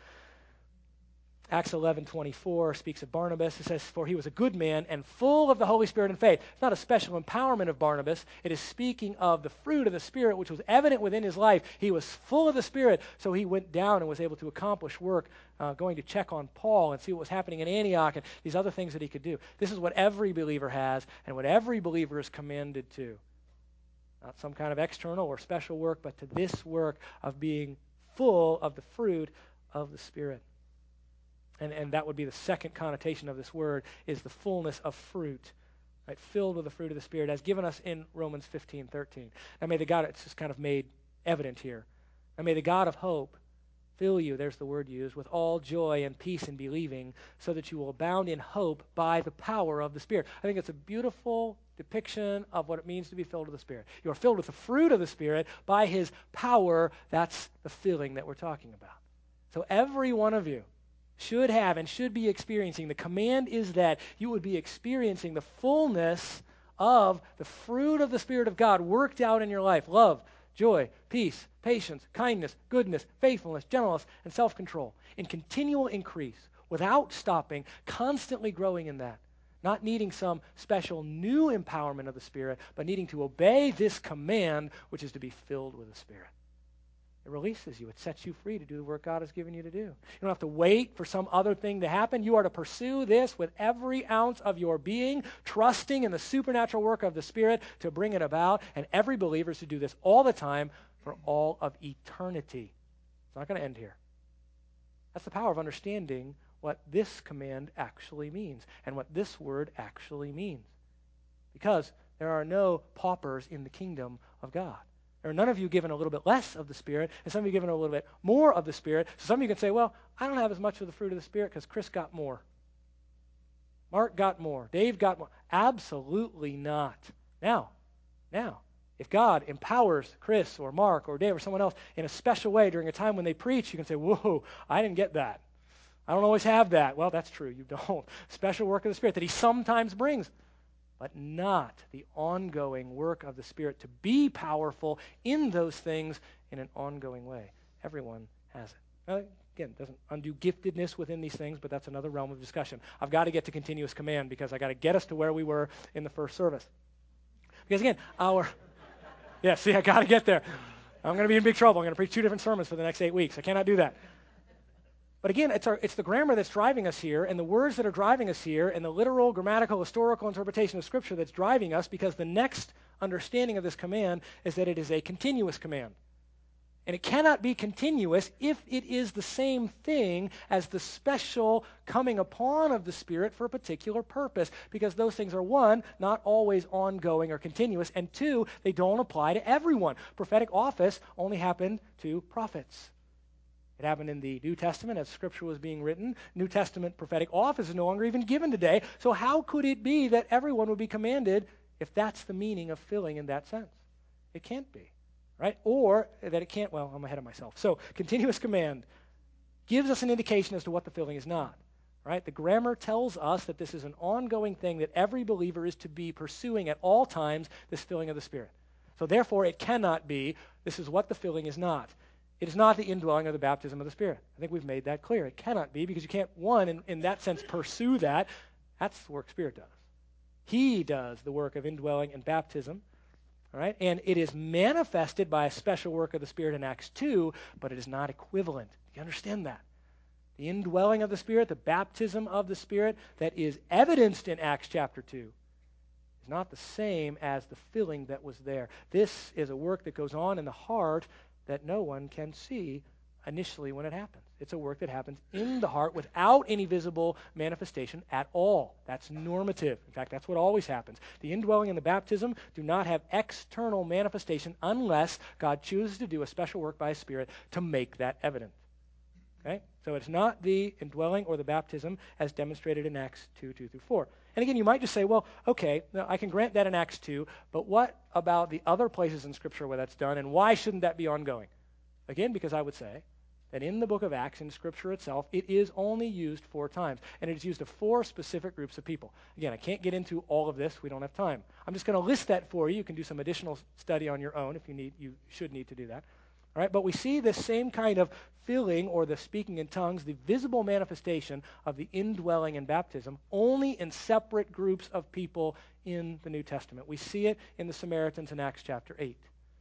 Acts 11:24 speaks of Barnabas. It says, "For he was a good man and full of the Holy Spirit and faith." It's not a special empowerment of Barnabas. It is speaking of the fruit of the Spirit, which was evident within his life. He was full of the Spirit, so he went down and was able to accomplish work, going to check on Paul and see what was happening in Antioch and these other things that he could do. This is what every believer has and what every believer is commanded to. Not some kind of external or special work, but to this work of being full of the fruit of the Spirit. And that would be the second connotation of this word, is the fullness of fruit, right? Filled with the fruit of the Spirit, as given us in Romans 15:13. And may the God, it's just kind of made evident here, and may the God of hope fill you, there's the word used, with all joy and peace in believing, so that you will abound in hope by the power of the Spirit. I think it's a beautiful depiction of what it means to be filled with the Spirit. You are filled with the fruit of the Spirit by His power. That's the filling that we're talking about. So every one of you should have and should be experiencing. The command is that you would be experiencing the fullness of the fruit of the Spirit of God worked out in your life. Love, joy, peace, patience, kindness, goodness, faithfulness, gentleness, and self-control. In continual increase, without stopping, constantly growing in that. Not needing some special new empowerment of the Spirit, but needing to obey this command, which is to be filled with the Spirit. It releases you. It sets you free to do the work God has given you to do. You don't have to wait for some other thing to happen. You are to pursue this with every ounce of your being, trusting in the supernatural work of the Spirit to bring it about. And every believer is to do this all the time for all of eternity. It's not going to end here. That's the power of understanding what this command actually means and what this word actually means. Because there are no paupers in the kingdom of God. There are none of you given a little bit less of the Spirit, and some of you given a little bit more of the Spirit. So some of you can say, well, I don't have as much of the fruit of the Spirit because Chris got more. Mark got more. Dave got more. Absolutely not. Now, if God empowers Chris or Mark or Dave or someone else in a special way during a time when they preach, you can say, whoa, I didn't get that. I don't always have that. Well, that's true. You don't. Special work of the Spirit that He sometimes brings, but not the ongoing work of the Spirit to be powerful in those things in an ongoing way. Everyone has it. Now, again, it doesn't undo giftedness within these things, but that's another realm of discussion. I've got to get to continuous command because I've got to get us to where we were in the first service. Because again, I got to get there. I'm going to be in big trouble. I'm going to preach 2 different sermons for the next 8 weeks. I cannot do that. But again, it's the grammar that's driving us here, and the words that are driving us here, and the literal, grammatical, historical interpretation of Scripture that's driving us, because the next understanding of this command is that it is a continuous command. And it cannot be continuous if it is the same thing as the special coming upon of the Spirit for a particular purpose, because those things are, 1, not always ongoing or continuous, and 2, they don't apply to everyone. Prophetic office only happened to prophets. It happened in the New Testament as Scripture was being written. New Testament prophetic office is no longer even given today. So how could it be that everyone would be commanded if that's the meaning of filling in that sense? It can't be, right? Or that it can't, well, I'm ahead of myself. So continuous command gives us an indication as to what the filling is not, right? The grammar tells us that this is an ongoing thing that every believer is to be pursuing at all times, this filling of the Spirit. So therefore, it cannot be, this is what the filling is not. It is not the indwelling of the baptism of the Spirit. I think we've made that clear. It cannot be because you can't, one, in that sense, pursue that. That's the work Spirit does. He does the work of indwelling and baptism, all right? And it is manifested by a special work of the Spirit in Acts 2, but it is not equivalent. You understand that? The indwelling of the Spirit, the baptism of the Spirit that is evidenced in Acts chapter 2 is not the same as the filling that was there. This is a work that goes on in the heart that no one can see initially when it happens. It's a work that happens in the heart without any visible manifestation at all. That's normative. In fact, that's what always happens. The indwelling and the baptism do not have external manifestation unless God chooses to do a special work by His Spirit to make that evident. Okay? So it's not the indwelling or the baptism as demonstrated in Acts 2, 2 through 4. And again, you might just say, well, okay, I can grant that in Acts 2, but what about the other places in Scripture where that's done, and why shouldn't that be ongoing? Again, because I would say that in the book of Acts, in Scripture itself, it is only used 4 times, and it is used of 4 specific groups of people. Again, I can't get into all of this. We don't have time. I'm just going to list that for you. You can do some additional study on your own if you need. You should need to do that. All right, but we see this same kind of filling or the speaking in tongues, the visible manifestation of the indwelling and baptism, only in separate groups of people in the New Testament. We see it in the Samaritans in Acts chapter 8.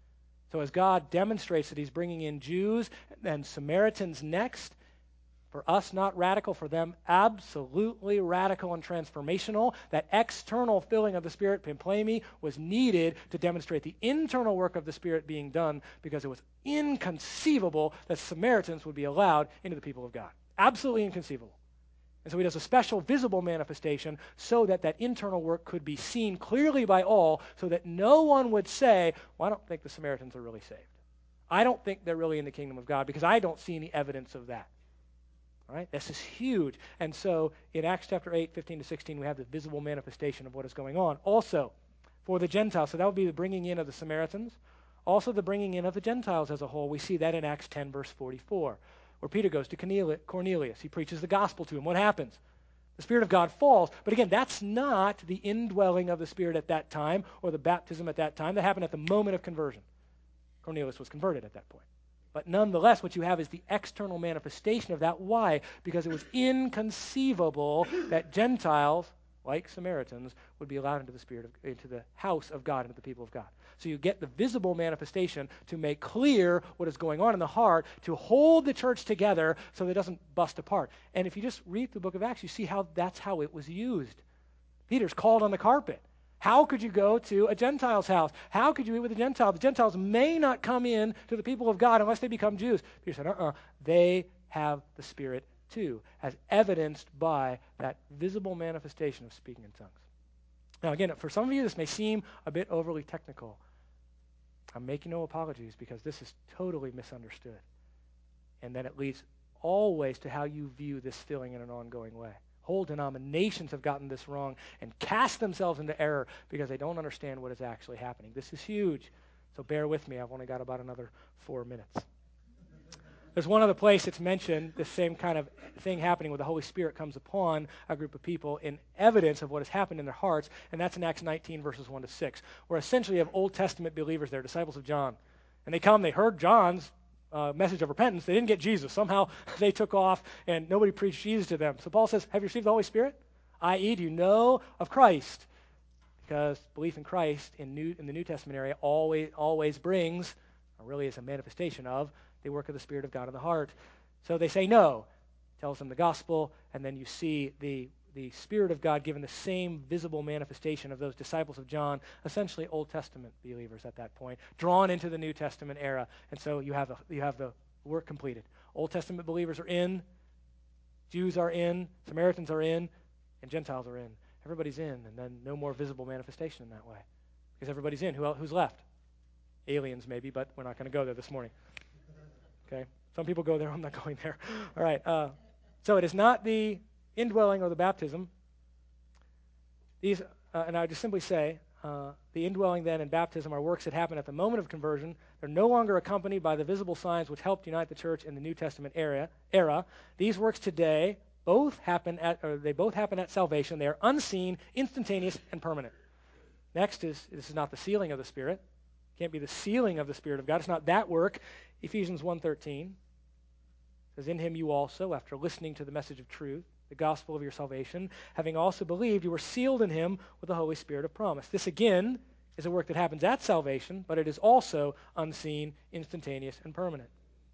So as God demonstrates that He's bringing in Jews and Samaritans next, for us, not radical. For them, absolutely radical and transformational. That external filling of the Spirit, pimplemi, was needed to demonstrate the internal work of the Spirit being done because it was inconceivable that Samaritans would be allowed into the people of God. Absolutely inconceivable. And so He does a special visible manifestation so that that internal work could be seen clearly by all so that no one would say, well, I don't think the Samaritans are really saved. I don't think they're really in the kingdom of God because I don't see any evidence of that. All right, this is huge. And so in Acts chapter 8, 15 to 16, we have the visible manifestation of what is going on. Also, for the Gentiles, so that would be the bringing in of the Samaritans. Also the bringing in of the Gentiles as a whole. We see that in Acts 10, verse 44, where Peter goes to Cornelius. He preaches the gospel to him. What happens? The Spirit of God falls. But again, that's not the indwelling of the Spirit at that time or the baptism at that time. That happened at the moment of conversion. Cornelius was converted at that point. But nonetheless, what you have is the external manifestation of that. Why? Because it was inconceivable that Gentiles, like Samaritans, would be allowed into the house of God, into the people of God. So you get the visible manifestation to make clear what is going on in the heart, to hold the church together so that it doesn't bust apart. And if you just read the book of Acts, you see how that's how it was used. Peter's called on the carpet. How could you go to a Gentile's house? How could you eat with a Gentile? The Gentiles may not come in to the people of God unless they become Jews. Peter said, they have the Spirit too, as evidenced by that visible manifestation of speaking in tongues. Now again, for some of you this may seem a bit overly technical. I'm making no apologies because this is totally misunderstood. And then it leads always to how you view this filling in an ongoing way. Whole denominations have gotten this wrong and cast themselves into error because they don't understand what is actually happening. This is huge, so bear with me. I've only got about another 4 minutes. There's one other place it's mentioned, the same kind of thing happening where the Holy Spirit comes upon a group of people in evidence of what has happened in their hearts, and that's in Acts 19, verses 1 to 6, where essentially you have Old Testament believers there, disciples of John. And they heard John's message of repentance. They didn't get Jesus. Somehow they took off and nobody preached Jesus to them. So Paul says, have you received the Holy Spirit? I.e., do you know of Christ? Because belief in Christ in the New Testament area always brings, or really is a manifestation of, the work of the Spirit of God in the heart. So they say no. Tells them the gospel, and then you see the Spirit of God given the same visible manifestation of those disciples of John, essentially Old Testament believers at that point, drawn into the New Testament era. And so you have the work completed. Old Testament believers are in, Jews are in, Samaritans are in, and Gentiles are in. Everybody's in, and then no more visible manifestation in that way. Because everybody's in. Who's left? Aliens maybe, but we're not going to go there this morning. Okay? Some people go there. I'm not going there. All right. So it is not the indwelling or the baptism. These, and I would just simply say, the indwelling then and baptism are works that happen at the moment of conversion. They're no longer accompanied by the visible signs which helped unite the church in the New Testament era. These works today both happen at salvation. They are unseen, instantaneous, and permanent. Next this is not the sealing of the Spirit. It can't be the sealing of the Spirit of God. It's not that work. Ephesians 1:13 says, "In him you also, after listening to the message of truth, the gospel of your salvation, having also believed, you were sealed in him with the Holy Spirit of promise." This again is a work that happens at salvation, but it is also unseen, instantaneous, and permanent.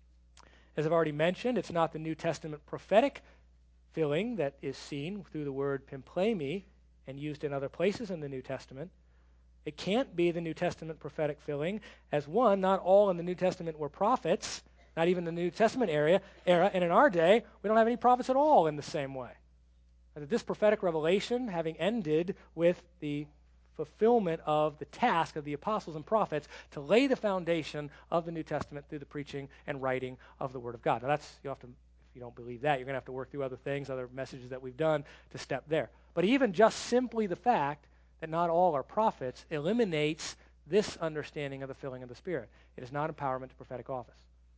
As I've already mentioned, it's not the New Testament prophetic filling that is seen through the word pimplemi and used in other places in the New Testament. It can't be the New Testament prophetic filling, as one, not all in the New Testament were prophets, not even the New Testament era, and in our day, we don't have any prophets at all in the same way. This prophetic revelation, having ended with the fulfillment of the task of the apostles and prophets to lay the foundation of the New Testament through the preaching and writing of the Word of God. Now if you don't believe that, you're going to have to work through other things, other messages that we've done to step there. But even just simply the fact that not all are prophets eliminates this understanding of the filling of the Spirit. It is not empowerment to prophetic office.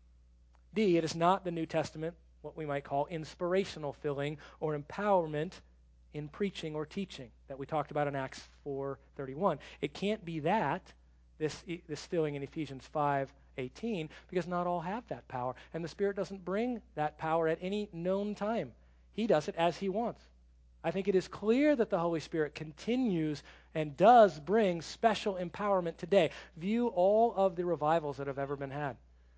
D, it is not the New Testament, what we might call inspirational filling or empowerment in preaching or teaching that we talked about in Acts 4:31. It can't be that, this filling in Ephesians 5:18, because not all have that power, and the Spirit doesn't bring that power at any known time. He does it as he wants. I think it is clear that the Holy Spirit continues and does bring special empowerment today. View all of the revivals that have ever been had.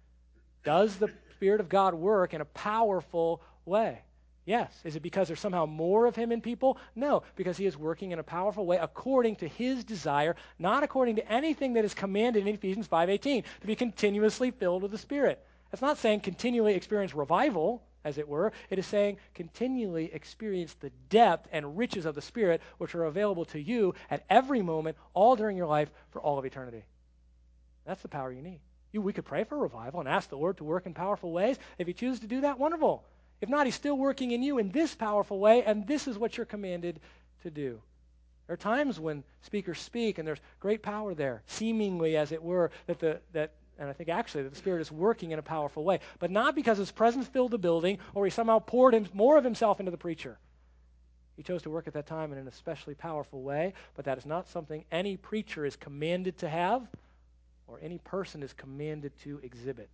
Does the Spirit of God work in a powerful way? Yes. Is it because there's somehow more of him in people? No, because he is working in a powerful way according to his desire, not according to anything that is commanded in Ephesians 5:18, to be continuously filled with the Spirit. That's not saying continually experience revival, as it were. It is saying continually experience the depth and riches of the Spirit, which are available to you at every moment, all during your life, for all of eternity. That's the power you need. We could pray for revival and ask the Lord to work in powerful ways. If you choose to do that, wonderful. If not, he's still working in you in this powerful way, and this is what you're commanded to do. There are times when speakers speak, and there's great power there, seemingly, as it were, and I think actually that the Spirit is working in a powerful way, but not because his presence filled the building or he somehow poured more of himself into the preacher. He chose to work at that time in an especially powerful way, but that is not something any preacher is commanded to have or any person is commanded to exhibit.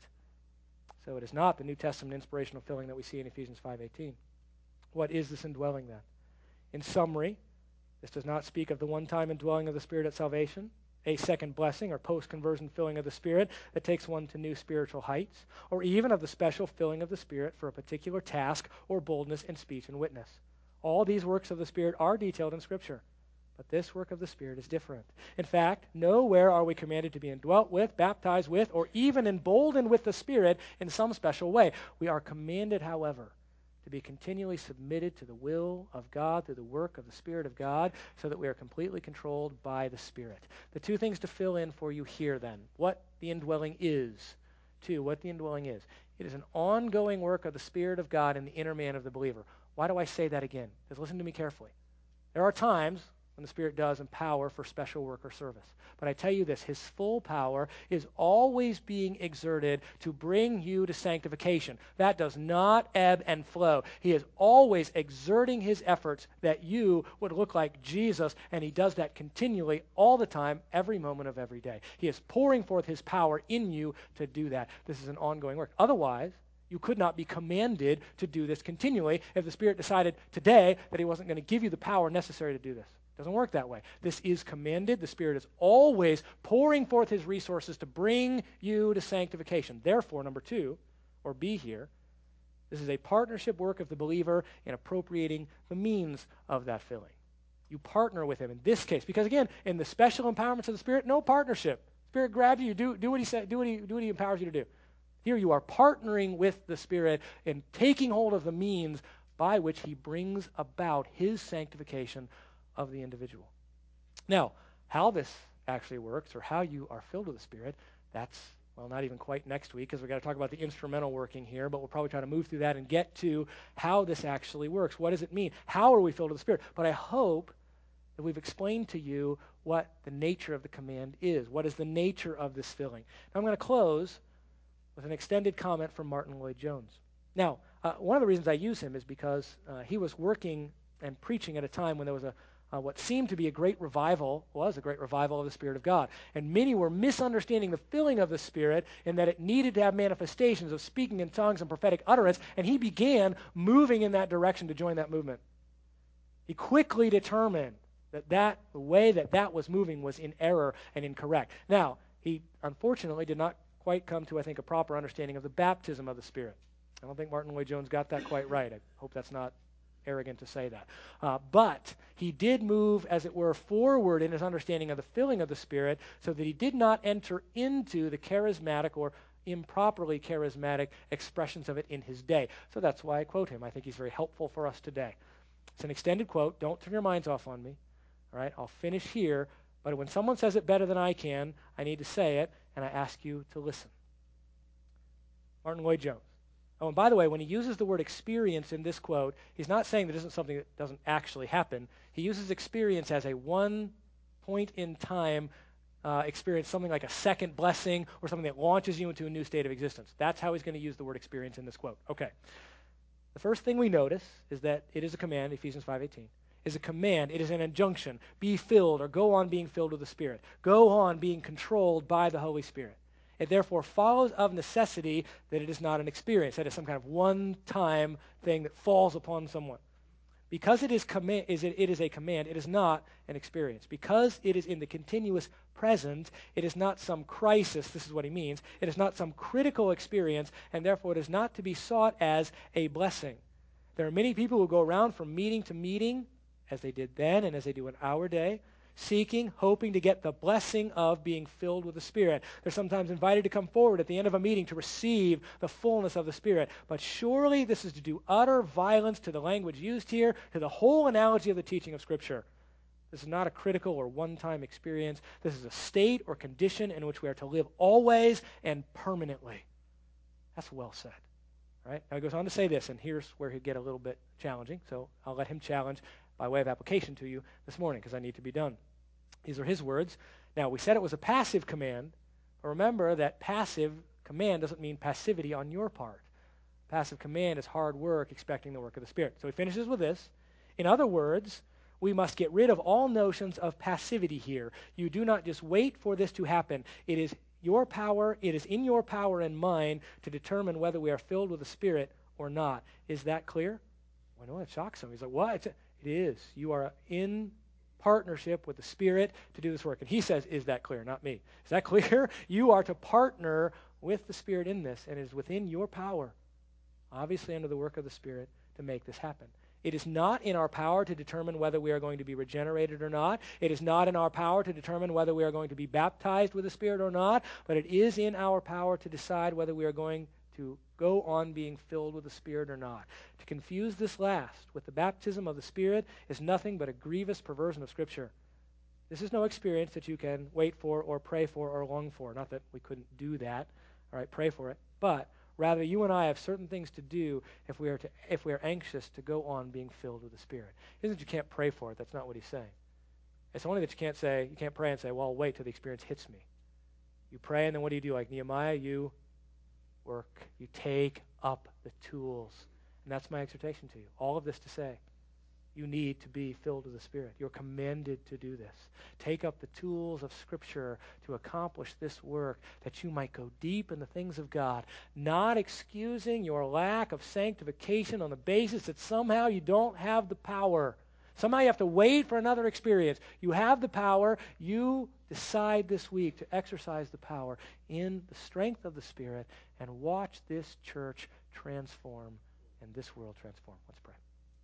So it is not the New Testament inspirational filling that we see in Ephesians 5:18. What is this indwelling then? In summary, this does not speak of the one-time indwelling of the Spirit at salvation, a second blessing or post-conversion filling of the Spirit that takes one to new spiritual heights, or even of the special filling of the Spirit for a particular task or boldness in speech and witness. All these works of the Spirit are detailed in Scripture. But this work of the Spirit is different. In fact, nowhere are we commanded to be indwelt with, baptized with, or even emboldened with the Spirit in some special way. We are commanded, however, to be continually submitted to the will of God through the work of the Spirit of God so that we are completely controlled by the Spirit. The two things to fill in for you here then, what the indwelling is. Two, what the indwelling is. It is an ongoing work of the Spirit of God in the inner man of the believer. Why do I say that again? Because listen to me carefully. There are times when the Spirit does empower for special work or service. But I tell you this, his full power is always being exerted to bring you to sanctification. That does not ebb and flow. He is always exerting his efforts that you would look like Jesus, and he does that continually all the time, every moment of every day. He is pouring forth his power in you to do that. This is an ongoing work. Otherwise, you could not be commanded to do this continually if the Spirit decided today that he wasn't going to give you the power necessary to do this. It doesn't work that way. This is commanded. The Spirit is always pouring forth his resources to bring you to sanctification. Therefore, number two, or B here, this is a partnership work of the believer in appropriating the means of that filling. You partner with him in this case, because again, in the special empowerments of the Spirit, no partnership. Spirit grabs you, do what he said, do what he empowers you to do. Here you are partnering with the Spirit in taking hold of the means by which he brings about his sanctification of the individual. Now, how this actually works or how you are filled with the Spirit, that's well, not even quite next week because we've got to talk about the instrumental working here, but we'll probably try to move through that and get to how this actually works. What does it mean? How are we filled with the Spirit? But I hope that we've explained to you what the nature of the command is. What is the nature of this filling? Now I'm going to close with an extended comment from Martin Lloyd-Jones. Now, one of the reasons I use him is because he was working and preaching at a time when there was what seemed to be a great revival, was a great revival of the Spirit of God. And many were misunderstanding the filling of the Spirit in that it needed to have manifestations of speaking in tongues and prophetic utterance, and he began moving in that direction to join that movement. He quickly determined that the way that was moving was in error and incorrect. Now, he unfortunately did not quite come to, I think, a proper understanding of the baptism of the Spirit. I don't think Martin Lloyd-Jones got that quite right. I hope that's not arrogant to say that. But he did move, as it were, forward in his understanding of the filling of the Spirit so that he did not enter into the charismatic or improperly charismatic expressions of it in his day. So that's why I quote him. I think he's very helpful for us today. It's an extended quote. Don't turn your minds off on me. All right, I'll finish here, but when someone says it better than I can, I need to say it, and I ask you to listen. Martin Lloyd-Jones. Oh, and by the way, when he uses the word experience in this quote, he's not saying that isn't something that doesn't actually happen. He uses experience as a one point in time experience, something like a second blessing or something that launches you into a new state of existence. That's how he's going to use the word experience in this quote. Okay. The first thing we notice is that it is a command, Ephesians 5:18. Is a command. It is an injunction. Be filled or go on being filled with the Spirit. Go on being controlled by the Holy Spirit. It therefore follows of necessity that it is not an experience, that is some kind of one-time thing that falls upon someone. Because it is a command, it is not an experience. Because it is in the continuous present, it is not some crisis, this is what he means. It is not some critical experience, and therefore it is not to be sought as a blessing. There are many people who go around from meeting to meeting, as they did then and as they do in our day, seeking, hoping to get the blessing of being filled with the Spirit. They're sometimes invited to come forward at the end of a meeting to receive the fullness of the Spirit. But surely this is to do utter violence to the language used here, to the whole analogy of the teaching of Scripture. This is not a critical or one-time experience. This is a state or condition in which we are to live always and permanently. That's well said. All right? Now he goes on to say this, and here's where he'll get a little bit challenging, so I'll let him challenge by way of application to you this morning because I need to be done. These are his words. Now, we said it was a passive command, but remember that passive command doesn't mean passivity on your part. Passive command is hard work expecting the work of the Spirit. So he finishes with this. In other words, we must get rid of all notions of passivity here. You do not just wait for this to happen. It is your power, it is in your power and mine to determine whether we are filled with the Spirit or not. Is that clear? Well, no, it shocks him. He's like, what? It is. You are in partnership with the Spirit to do this work. And he says, is that clear? Not me. Is that clear? You are to partner with the Spirit in this, and it is within your power, obviously under the work of the Spirit, to make this happen. It is not in our power to determine whether we are going to be regenerated or not. It is not in our power to determine whether we are going to be baptized with the Spirit or not, but it is in our power to decide whether we are going to go on being filled with the Spirit or not. To confuse this last with the baptism of the Spirit is nothing but a grievous perversion of Scripture. This is no experience that you can wait for or pray for or long for. Not that we couldn't do that, all right, pray for it, but rather you and I have certain things to do if we are anxious to go on being filled with the Spirit. It isn't that you can't pray for it. That's not what he's saying. It's only that you can't pray and say, well, I'll wait till the experience hits me. You pray, and then what do? Like Nehemiah, you work. You take up the tools. And that's my exhortation to you. All of this to say, you need to be filled with the Spirit. You're commanded to do this. Take up the tools of Scripture to accomplish this work, that you might go deep in the things of God, not excusing your lack of sanctification on the basis that somehow you don't have the power. Somehow you have to wait for another experience. You have the power. You decide this week to exercise the power in the strength of the Spirit and watch this church transform and this world transform. Let's pray.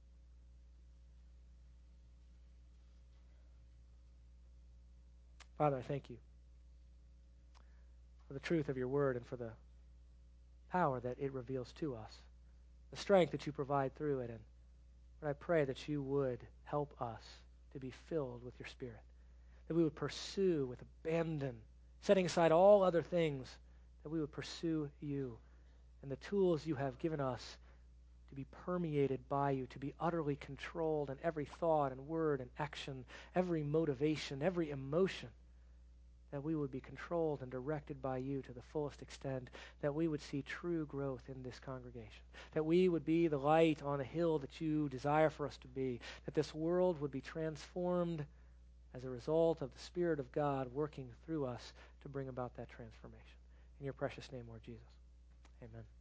Father, I thank you for the truth of your word and for the power that it reveals to us, the strength that you provide through it. And Lord, I pray that you would help us to be filled with your Spirit, that we would pursue with abandon, setting aside all other things that we would pursue you and the tools you have given us to be permeated by you, to be utterly controlled in every thought and word and action, every motivation, every emotion, that we would be controlled and directed by you to the fullest extent, that we would see true growth in this congregation, that we would be the light on a hill that you desire for us to be, that this world would be transformed as a result of the Spirit of God working through us to bring about that transformation. In your precious name, Lord Jesus. Amen.